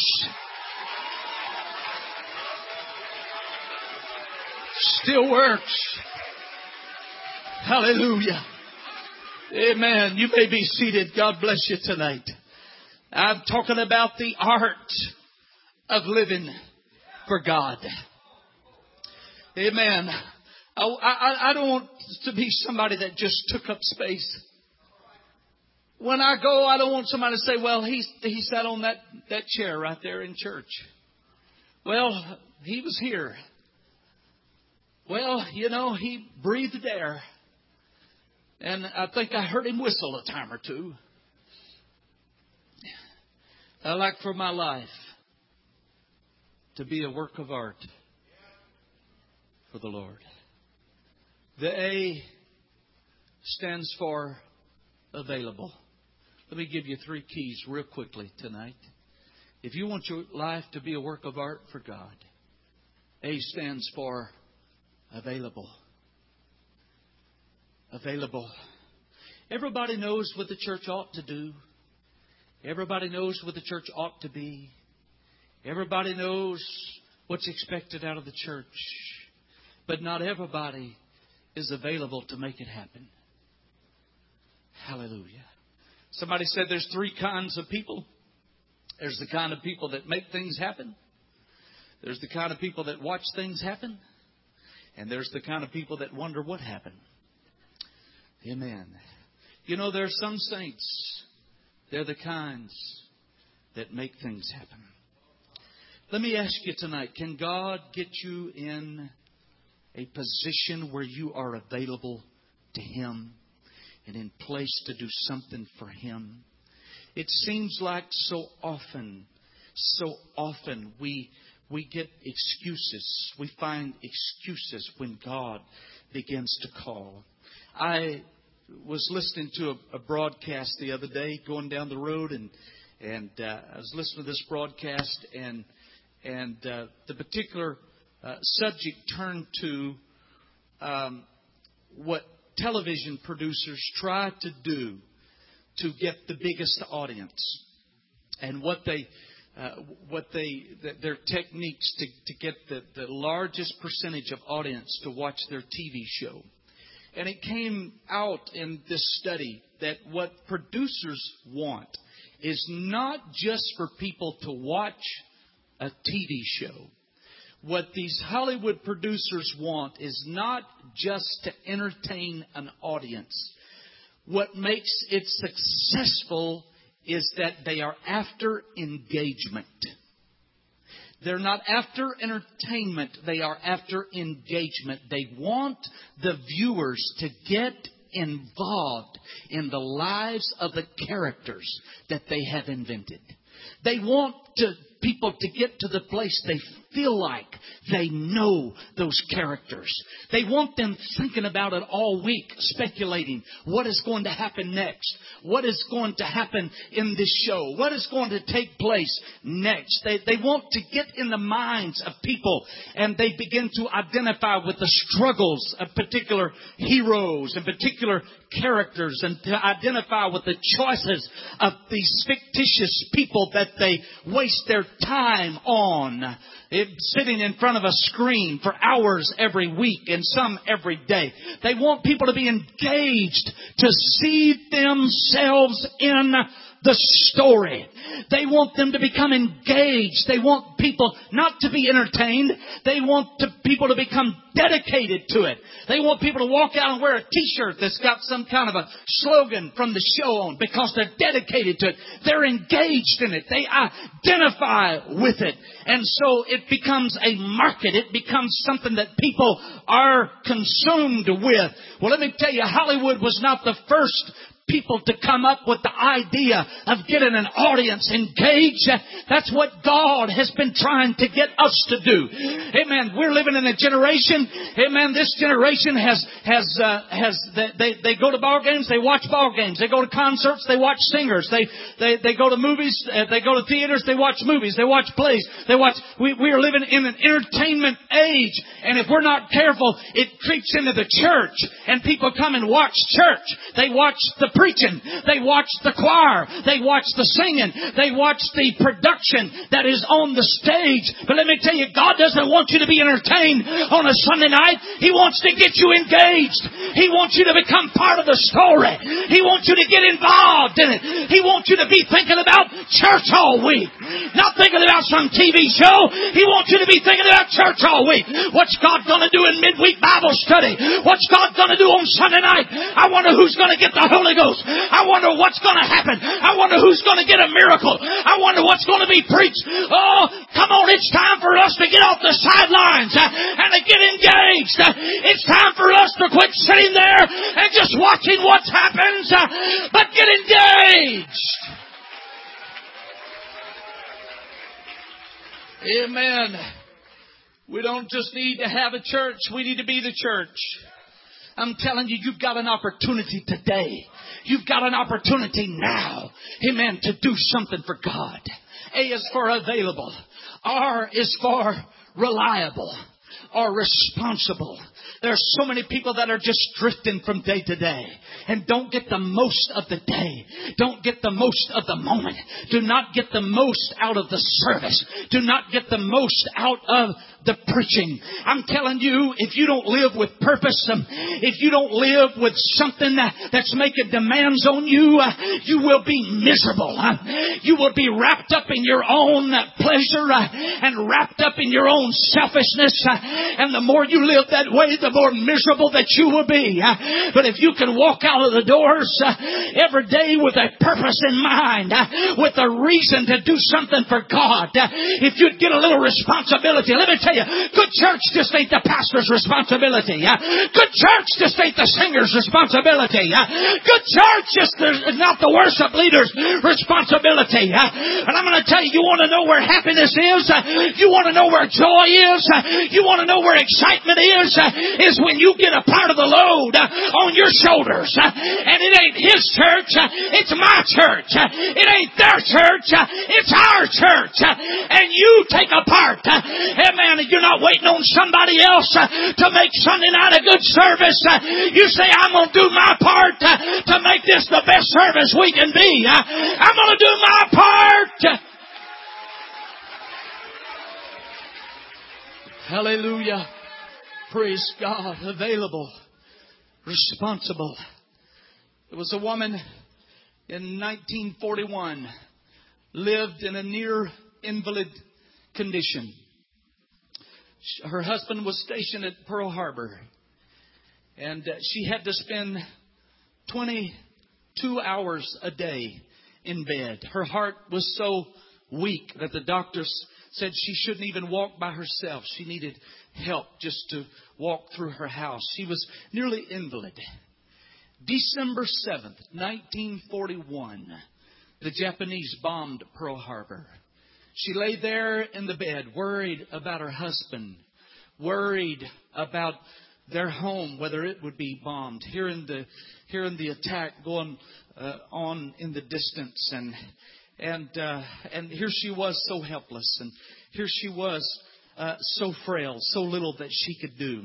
Still works. Hallelujah. Amen. You may be seated. God bless you tonight. I'm talking about the art of living for God. Amen. I, I, I don't want to be somebody that just took up space. When I go, I don't want somebody to say, well, he, he sat on that, that chair right there in church. Well, he was here. Well, you know, he breathed air. And I think I heard him whistle a time or two. I like for my life to be a work of art for the Lord. The A stands for available. Let me give you three keys real quickly tonight. If you want your life to be a work of art for God, A stands for available. Available. Everybody knows what the church ought to do. Everybody knows what the church ought to be. Everybody knows what's expected out of the church. But not everybody is available to make it happen. Hallelujah. Somebody said there's three kinds of people. There's the kind of people that make things happen. There's the kind of people that watch things happen. And there's the kind of people that wonder what happened. Amen. You know, there are some saints. They're the kinds that make things happen. Let me ask you tonight, can God get you in a position where you are available to Him and in place to do something for Him? It seems like so often, so often we we get excuses. We find excuses when God begins to call. I was listening to a, a broadcast the other day, going down the road, and and uh, I was listening to this broadcast, and and uh, the particular uh, subject turned to um, what television producers try to do to get the biggest audience, and what they uh, what they their techniques to to get the, the largest percentage of audience to watch their T V show. And it came out in this study that what producers want is not just for people to watch a T V show. What these Hollywood producers want is not just to entertain an audience. What makes it successful is that they are after engagement. They're not after entertainment. They are after engagement. They want the viewers to get involved in the lives of the characters that they have invented. They want to, people to get to the place they feel like they know those characters. They want them thinking about it all week, speculating what is going to happen next. What is going to happen in this show? What is going to take place next? They, they want to get in the minds of people, and they begin to identify with the struggles of particular heroes and particular characters, and to identify with the choices of these fictitious people that they waste their time on. It, sitting in front of a screen for hours every week and some every day. They want people to be engaged, to see themselves in the story. They want them to become engaged. They want people not to be entertained. They want to, people to become dedicated to it. They want people to walk out and wear a T-shirt that's got some kind of a slogan from the show on because they're dedicated to it. They're engaged in it. They identify with it. And so it becomes a market. It becomes something that people are consumed with. Well, let me tell you, Hollywood was not the first people to come up with the idea of getting an audience engaged. That's what God has been trying to get us to do. Amen. We're living in a generation. Amen. This generation has has uh, has they they go to ball games. They watch ball games. They go to concerts. They watch singers. They they they go to movies. Uh, they go to theaters. They watch movies. They watch plays. They watch. We we are living in an entertainment age, and if we're not careful, it creeps into the church, and people come and watch church. They watch the preaching. They watch the choir. They watch the singing. They watch the production that is on the stage. But let me tell you, God doesn't want you to be entertained on a Sunday night. He wants to get you engaged. He wants you to become part of the story. He wants you to get involved in it. He wants you to be thinking about church all week. Not thinking about some T V show. He wants you to be thinking about church all week. What's God going to do in midweek Bible study? What's God going to do on Sunday night? I wonder who's going to get the Holy Ghost. I wonder what's going to happen. I wonder who's going to get a miracle. I wonder what's going to be preached. Oh, come on. It's time for us to get off the sidelines and to get engaged. It's time for us to quit sitting there and just watching what happens, but get engaged. Amen. We don't just need to have a church. We need to be the church. I'm telling you, you've got an opportunity today. You've got an opportunity now. Amen. To do something for God. A is for available. R is for reliable or responsible. There are so many people that are just drifting from day to day and don't get the most of the day. Don't get the most of the moment. Do not get the most out of the service. Do not get the most out of the preaching. I'm telling you, if you don't live with purpose, um, if you don't live with something that, that's making demands on you, uh, you will be miserable. Uh, you will be wrapped up in your own uh, pleasure uh, and wrapped up in your own selfishness. Uh, and the more you live that way, the more miserable that you will be. Uh, but if you can walk out of the doors uh, every day with a purpose in mind, uh, with a reason to do something for God, uh, if you'd get a little responsibility, let me tell you, good church just ain't the pastor's responsibility. Uh, good church just ain't the singer's responsibility. Uh, good church just is not the worship leader's responsibility. Uh, and I'm going to tell you, you want to know where happiness is? Uh, you want to know where joy is? Uh, you want to know where excitement is? Uh, is when you get a part of the load uh, on your shoulders. Uh, and it ain't his church. Uh, it's my church. Uh, it ain't their church. Uh, it's our church. Uh, and you take a part. Uh, hey man, you're not waiting on somebody else uh, to make Sunday night a good service. Uh, you say, I'm going to do my part uh, to make this the best service we can be. Uh, I'm going to do my part. Hallelujah. Praise God. Available. Responsible. There was a woman in nineteen forty-one lived in a near invalid condition. Her husband was stationed at Pearl Harbor, and she had to spend twenty-two hours a day in bed. Her heart was so weak that the doctors said she shouldn't even walk by herself. She needed help just to walk through her house. She was nearly invalid. December seventh, nineteen forty-one, the Japanese bombed Pearl Harbor. She lay there in the bed, worried about her husband, worried about their home, whether it would be bombed, hearing the hearing the attack going uh, on in the distance, and and uh, and here she was so helpless, and here she was uh, so frail, so little that she could do.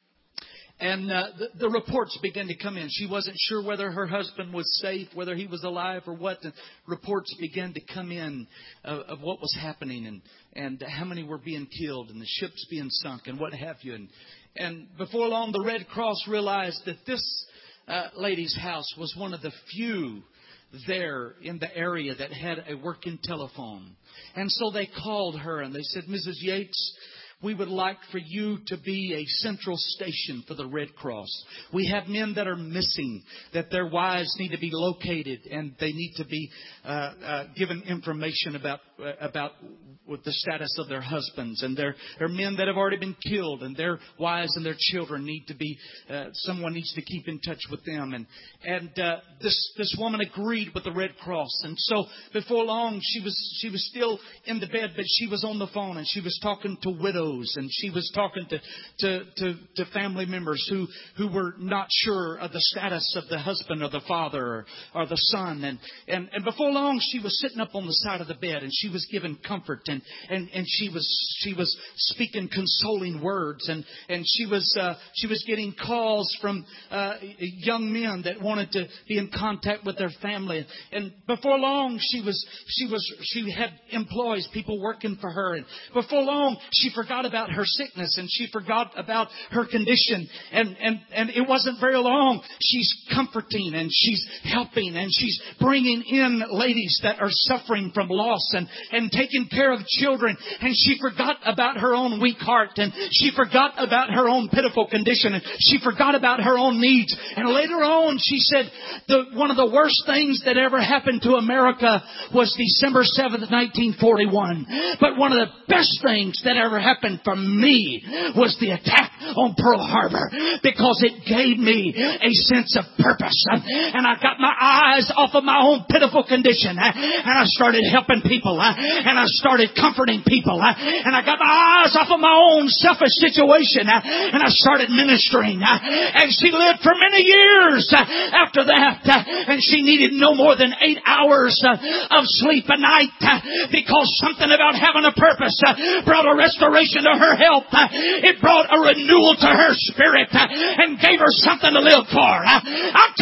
And uh, the, the reports began to come in. She wasn't sure whether her husband was safe, whether he was alive or what. The reports began to come in of, of what was happening and, and how many were being killed and the ships being sunk and what have you. And, and before long, the Red Cross realized that this uh, lady's house was one of the few there in the area that had a working telephone. And so they called her and they said, Missus Yates, we would like for you to be a central station for the Red Cross. We have men that are missing, that their wives need to be located and they need to be uh, uh, given information about uh, about with the status of their husbands. And there are men that have already been killed and their wives and their children need to be, uh, someone needs to keep in touch with them. And and uh, this this woman agreed with the Red Cross. And so before long, she was she was still in the bed, but she was on the phone and she was talking to widows. And she was talking to, to, to, to family members who, who were not sure of the status of the husband or the father or, or the son. And, and, and before long, she was sitting up on the side of the bed and she was giving comfort and, and, and she was she was speaking consoling words. And, and she was uh, she was getting calls from uh, young men that wanted to be in contact with their family. And before long, she was she was she had employees, people working for her. And before long, she forgot about her sickness and she forgot about her condition. And, and, and it wasn't very long. She's comforting and she's helping and she's bringing in ladies that are suffering from loss and, and taking care of children. And she forgot about her own weak heart and she forgot about her own pitiful condition and she forgot about her own needs. And later on, she said, the, one of the worst things that ever happened to America was December seventh, nineteen forty-one. But one of the best things that ever happened for me was the attack on Pearl Harbor, because it gave me a sense of purpose. And I got my eyes off of my own pitiful condition and I started helping people and I started comforting people and I got my eyes off of my own selfish situation and I started ministering. And she lived for many years after that, and she needed no more than eight hours of sleep a night, because something about having a purpose brought a restoration to her health. It brought a renewal to her spirit and gave her something to live for. I'll tell you what,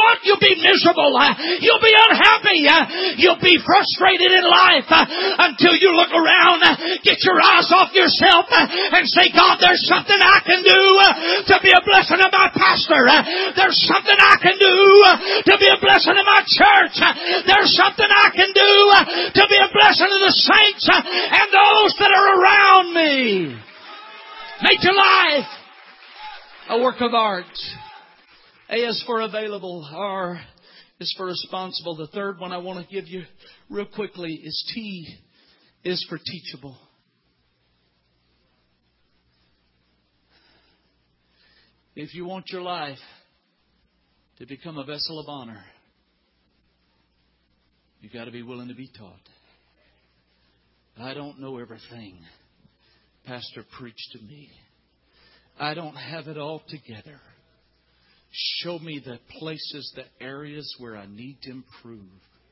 what? You'll be miserable. You'll be unhappy. You'll be frustrated in life until you look around, get your eyes off yourself, and say, God, there's something I can do to be a blessing to my pastor. There's something I can do to be a blessing to my church. There's something I can do to be a blessing to the saints and those that are around me. Make your life a work of art. A is for available. R is for responsible. The third one I want to give you real quickly is T is for teachable. If you want your life to become a vessel of honor, you've got to be willing to be taught. I don't know everything. Pastor preached to me. I don't have it all together. Show me the places, the areas where I need to improve.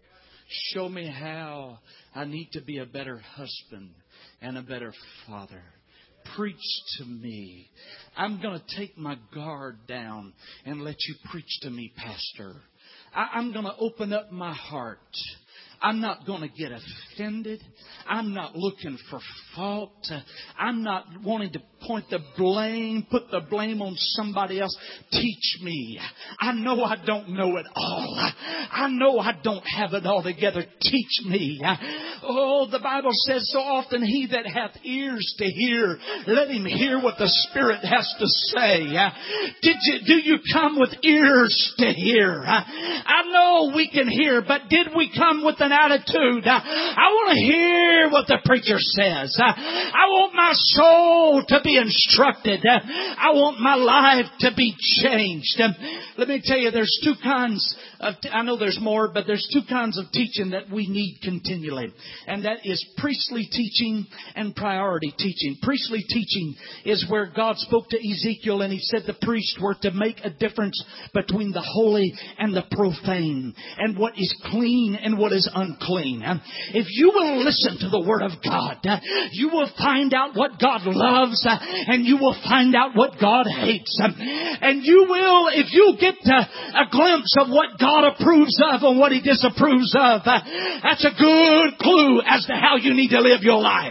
Show me how I need to be a better husband and a better father. Preach to me. I'm going to take my guard down and let you preach to me, Pastor. I, I'm going to open up my heart. I'm not going to get offended. I'm not looking for fault. I'm not wanting to point the blame, put the blame on somebody else. Teach me. I know I don't know it all. I know I don't have it all together. Teach me. Oh, the Bible says so often, he that hath ears to hear, let him hear what the Spirit has to say. Did you, do you come with ears to hear? I know we can hear, but did we come with an attitude? I want to hear what the preacher says. I want my soul to be instructed. I want my life to be changed. Let me tell you, there's two kinds of, I know there's more, but there's two kinds of teaching that we need continually. And that is priestly teaching and priority teaching. Priestly teaching is where God spoke to Ezekiel and he said the priests were to make a difference between the holy and the profane, and what is clean and what is unclean. If you will listen to the Word of God, you will find out what God loves and you will find out what God hates. And you will, if you get a glimpse of what God approves of and what He disapproves of, that's a good clue as to how you need to live your life.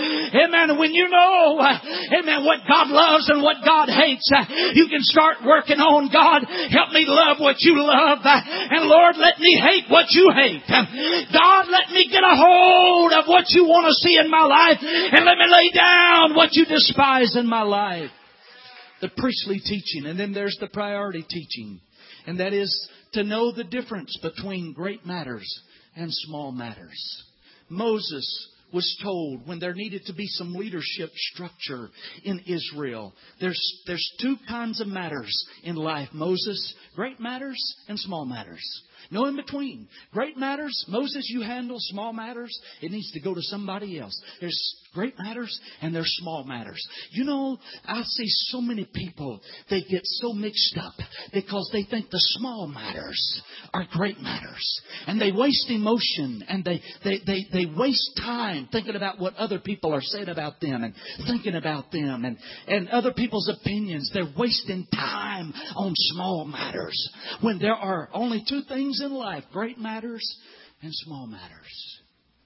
Amen. When you know, amen, what God loves and what God hates, you can start working on, God, help me love what you love, and Lord, let me hate what you hate. God, let me get a hold of what you want to see in my life, and let me lay down what you despise in my life. The priestly teaching. And then there's the priority teaching. And that is to know the difference between great matters and small matters. Moses was told when there needed to be some leadership structure in Israel. There's, there's two kinds of matters in life, Moses. Great matters and small matters. No in between. Great matters, Moses, you handle. Small matters, it needs to go to somebody else. There's great matters and there's small matters. You know, I see so many people, they get so mixed up because they think the small matters are great matters. And they waste emotion and they, they, they, they waste time thinking about what other people are saying about them and thinking about them and, and other people's opinions. They're wasting time on small matters when there are only two things in life, great matters and small matters.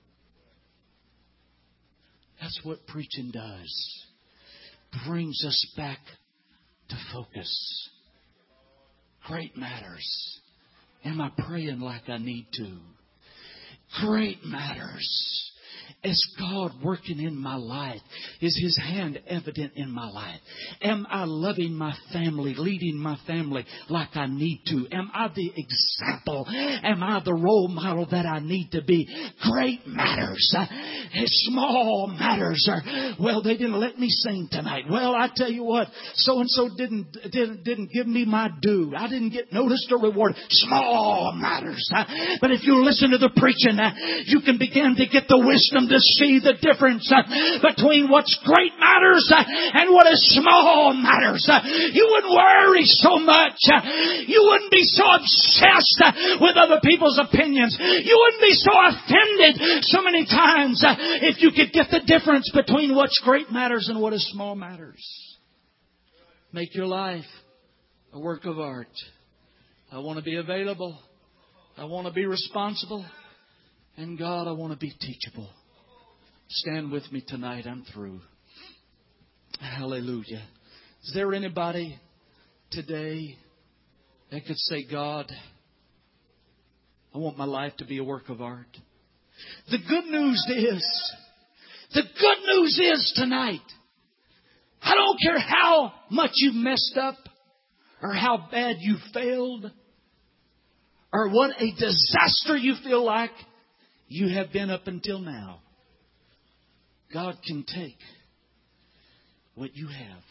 That's what preaching does. Brings us back to focus. Great matters. Am I praying like I need to? Great matters. Is God working in my life? Is His hand evident in my life? Am I loving my family, leading my family like I need to? Am I the example? Am I the role model that I need to be? Great matters. Small matters are, well, they didn't let me sing tonight. Well, I tell you what, so-and-so didn't, didn't, didn't give me my due. I didn't get noticed or rewarded. Small matters. But if you listen to the preaching, you can begin to get the wisdom to see the difference between what's great matters and what is small matters. You wouldn't worry so much. You wouldn't be so obsessed with other people's opinions. You wouldn't be so offended so many times if you could get the difference between what's great matters and what is small matters. Make your life a work of art. I want to be available. I want to be responsible. And God, I want to be teachable. Stand with me tonight. I'm through. Hallelujah. Is there anybody today that could say, God, I want my life to be a work of art? The good news is, the good news is tonight, I don't care how much you've messed up or how bad you failed or what a disaster you feel like you have been up until now. God can take what you have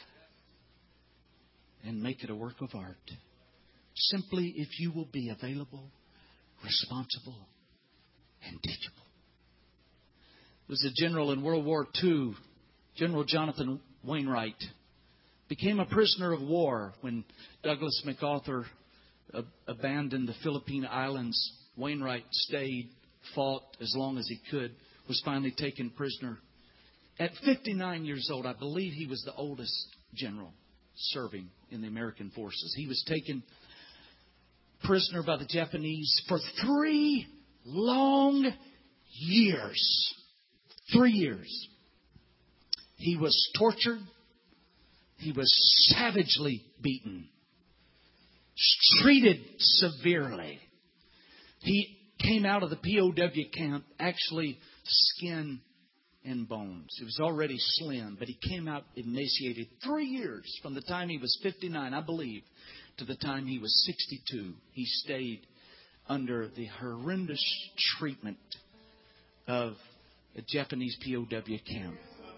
and make it a work of art. Simply if you will be available, responsible, and teachable. There was a general in World War Two, General Jonathan Wainwright, became a prisoner of war when Douglas MacArthur ab- abandoned the Philippine Islands. Wainwright stayed, fought as long as he could, was finally taken prisoner. At fifty-nine years old, I believe he was the oldest general serving in the American forces. He was taken prisoner by the Japanese for three long years. Three years. He was tortured. He was savagely beaten. Treated severely. He came out of the P O W camp actually skin and bones. He was already slim, but he came out emaciated. Three years from the time he was fifty-nine, I believe, to the time he was sixty-two. He stayed under the horrendous treatment of a Japanese P O W camp.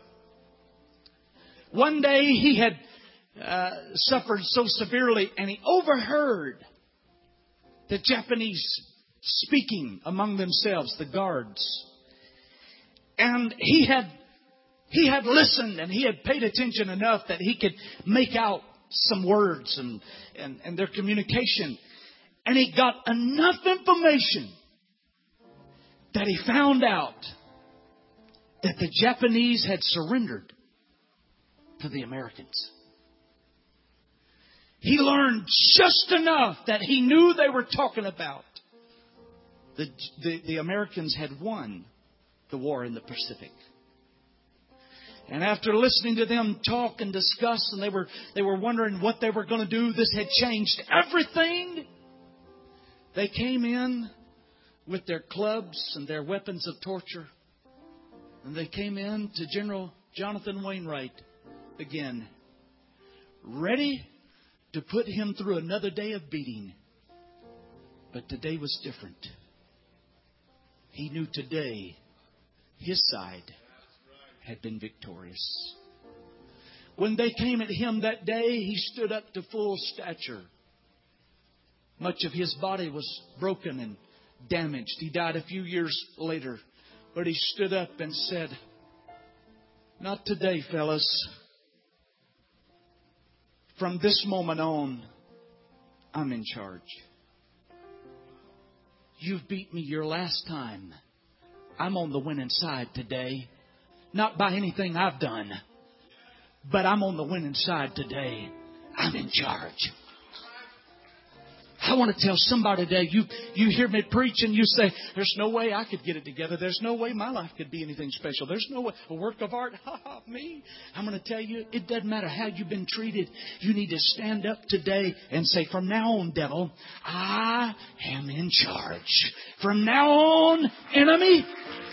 One day he had uh, suffered so severely, and he overheard the Japanese speaking among themselves, the guards. And he had he had listened and he had paid attention enough that he could make out some words and, and, and their communication. And he got enough information that he found out that the Japanese had surrendered to the Americans. He learned just enough that he knew they were talking about the, the, the Americans had won the war in the Pacific. And after listening to them talk and discuss, and they were they were wondering what they were going to do, this had changed everything. They came in with their clubs and their weapons of torture. And they came in to General Jonathan Wainwright again, ready to put him through another day of beating. But today was different. He knew today his side had been victorious. When they came at him that day, he stood up to full stature. Much of his body was broken and damaged. He died a few years later. But he stood up and said, "Not today, fellas. From this moment on, I'm in charge. You've beat me your last time. I'm on the winning side today. Not by anything I've done, but I'm on the winning side today. I'm in charge." I want to tell somebody today, you, you hear me preach and you say, "There's no way I could get it together. There's no way my life could be anything special. There's no way, a work of art, ha ha, me." I'm going to tell you, it doesn't matter how you've been treated. You need to stand up today and say, "From now on, devil, I am in charge. From now on, enemy,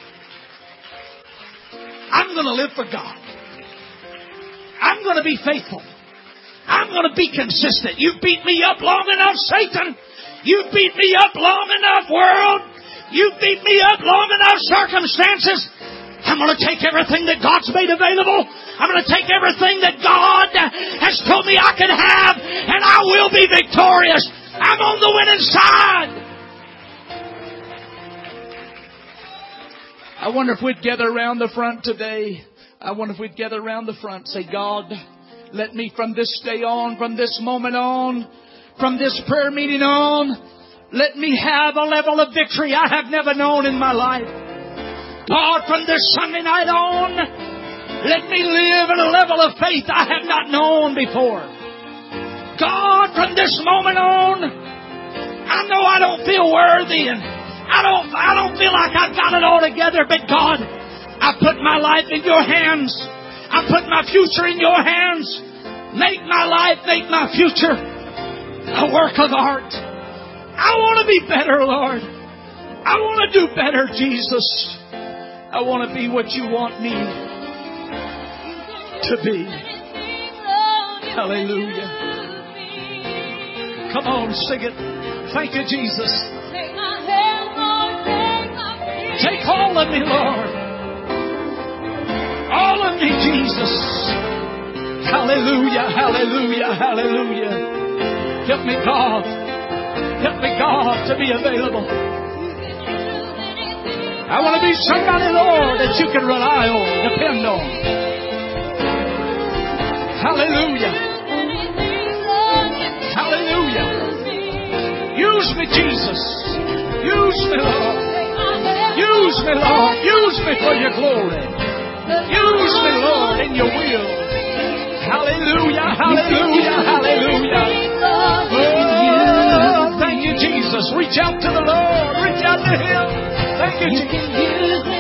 I'm going to live for God. I'm going to be faithful. I'm going to be consistent. You beat me up long enough, Satan. You beat me up long enough, world. You beat me up long enough, circumstances. I'm going to take everything that God's made available. I'm going to take everything that God has told me I can have, and I will be victorious. I'm on the winning side. I wonder if we'd gather around the front today. I wonder if we'd gather around the front and say, "God, let me from this day on, from this moment on, from this prayer meeting on, let me have a level of victory I have never known in my life. God, from this Sunday night on, let me live at a level of faith I have not known before. God, from this moment on, I know I don't feel worthy, and I don't, I don't feel like I've got it all together, but God, I put my life in your hands. I put my future in your hands. Make my life, make my future a work of art. I want to be better, Lord. I want to do better, Jesus. I want to be what you want me to be. Hallelujah. Come on, sing it. Thank you, Jesus. Take all of me, Lord. All of me, Jesus. Hallelujah, hallelujah, hallelujah. Help me, God. Help me, God, to be available. I want to be somebody, Lord, that you can rely on, depend on. Hallelujah. Hallelujah. Use me, Jesus. Use me, Lord. Use me, Lord. Use me for your glory. Use me, Lord, in your will. Hallelujah, hallelujah, hallelujah. Oh, thank you, Jesus. Reach out to the Lord. Reach out to Him. Thank you, Jesus.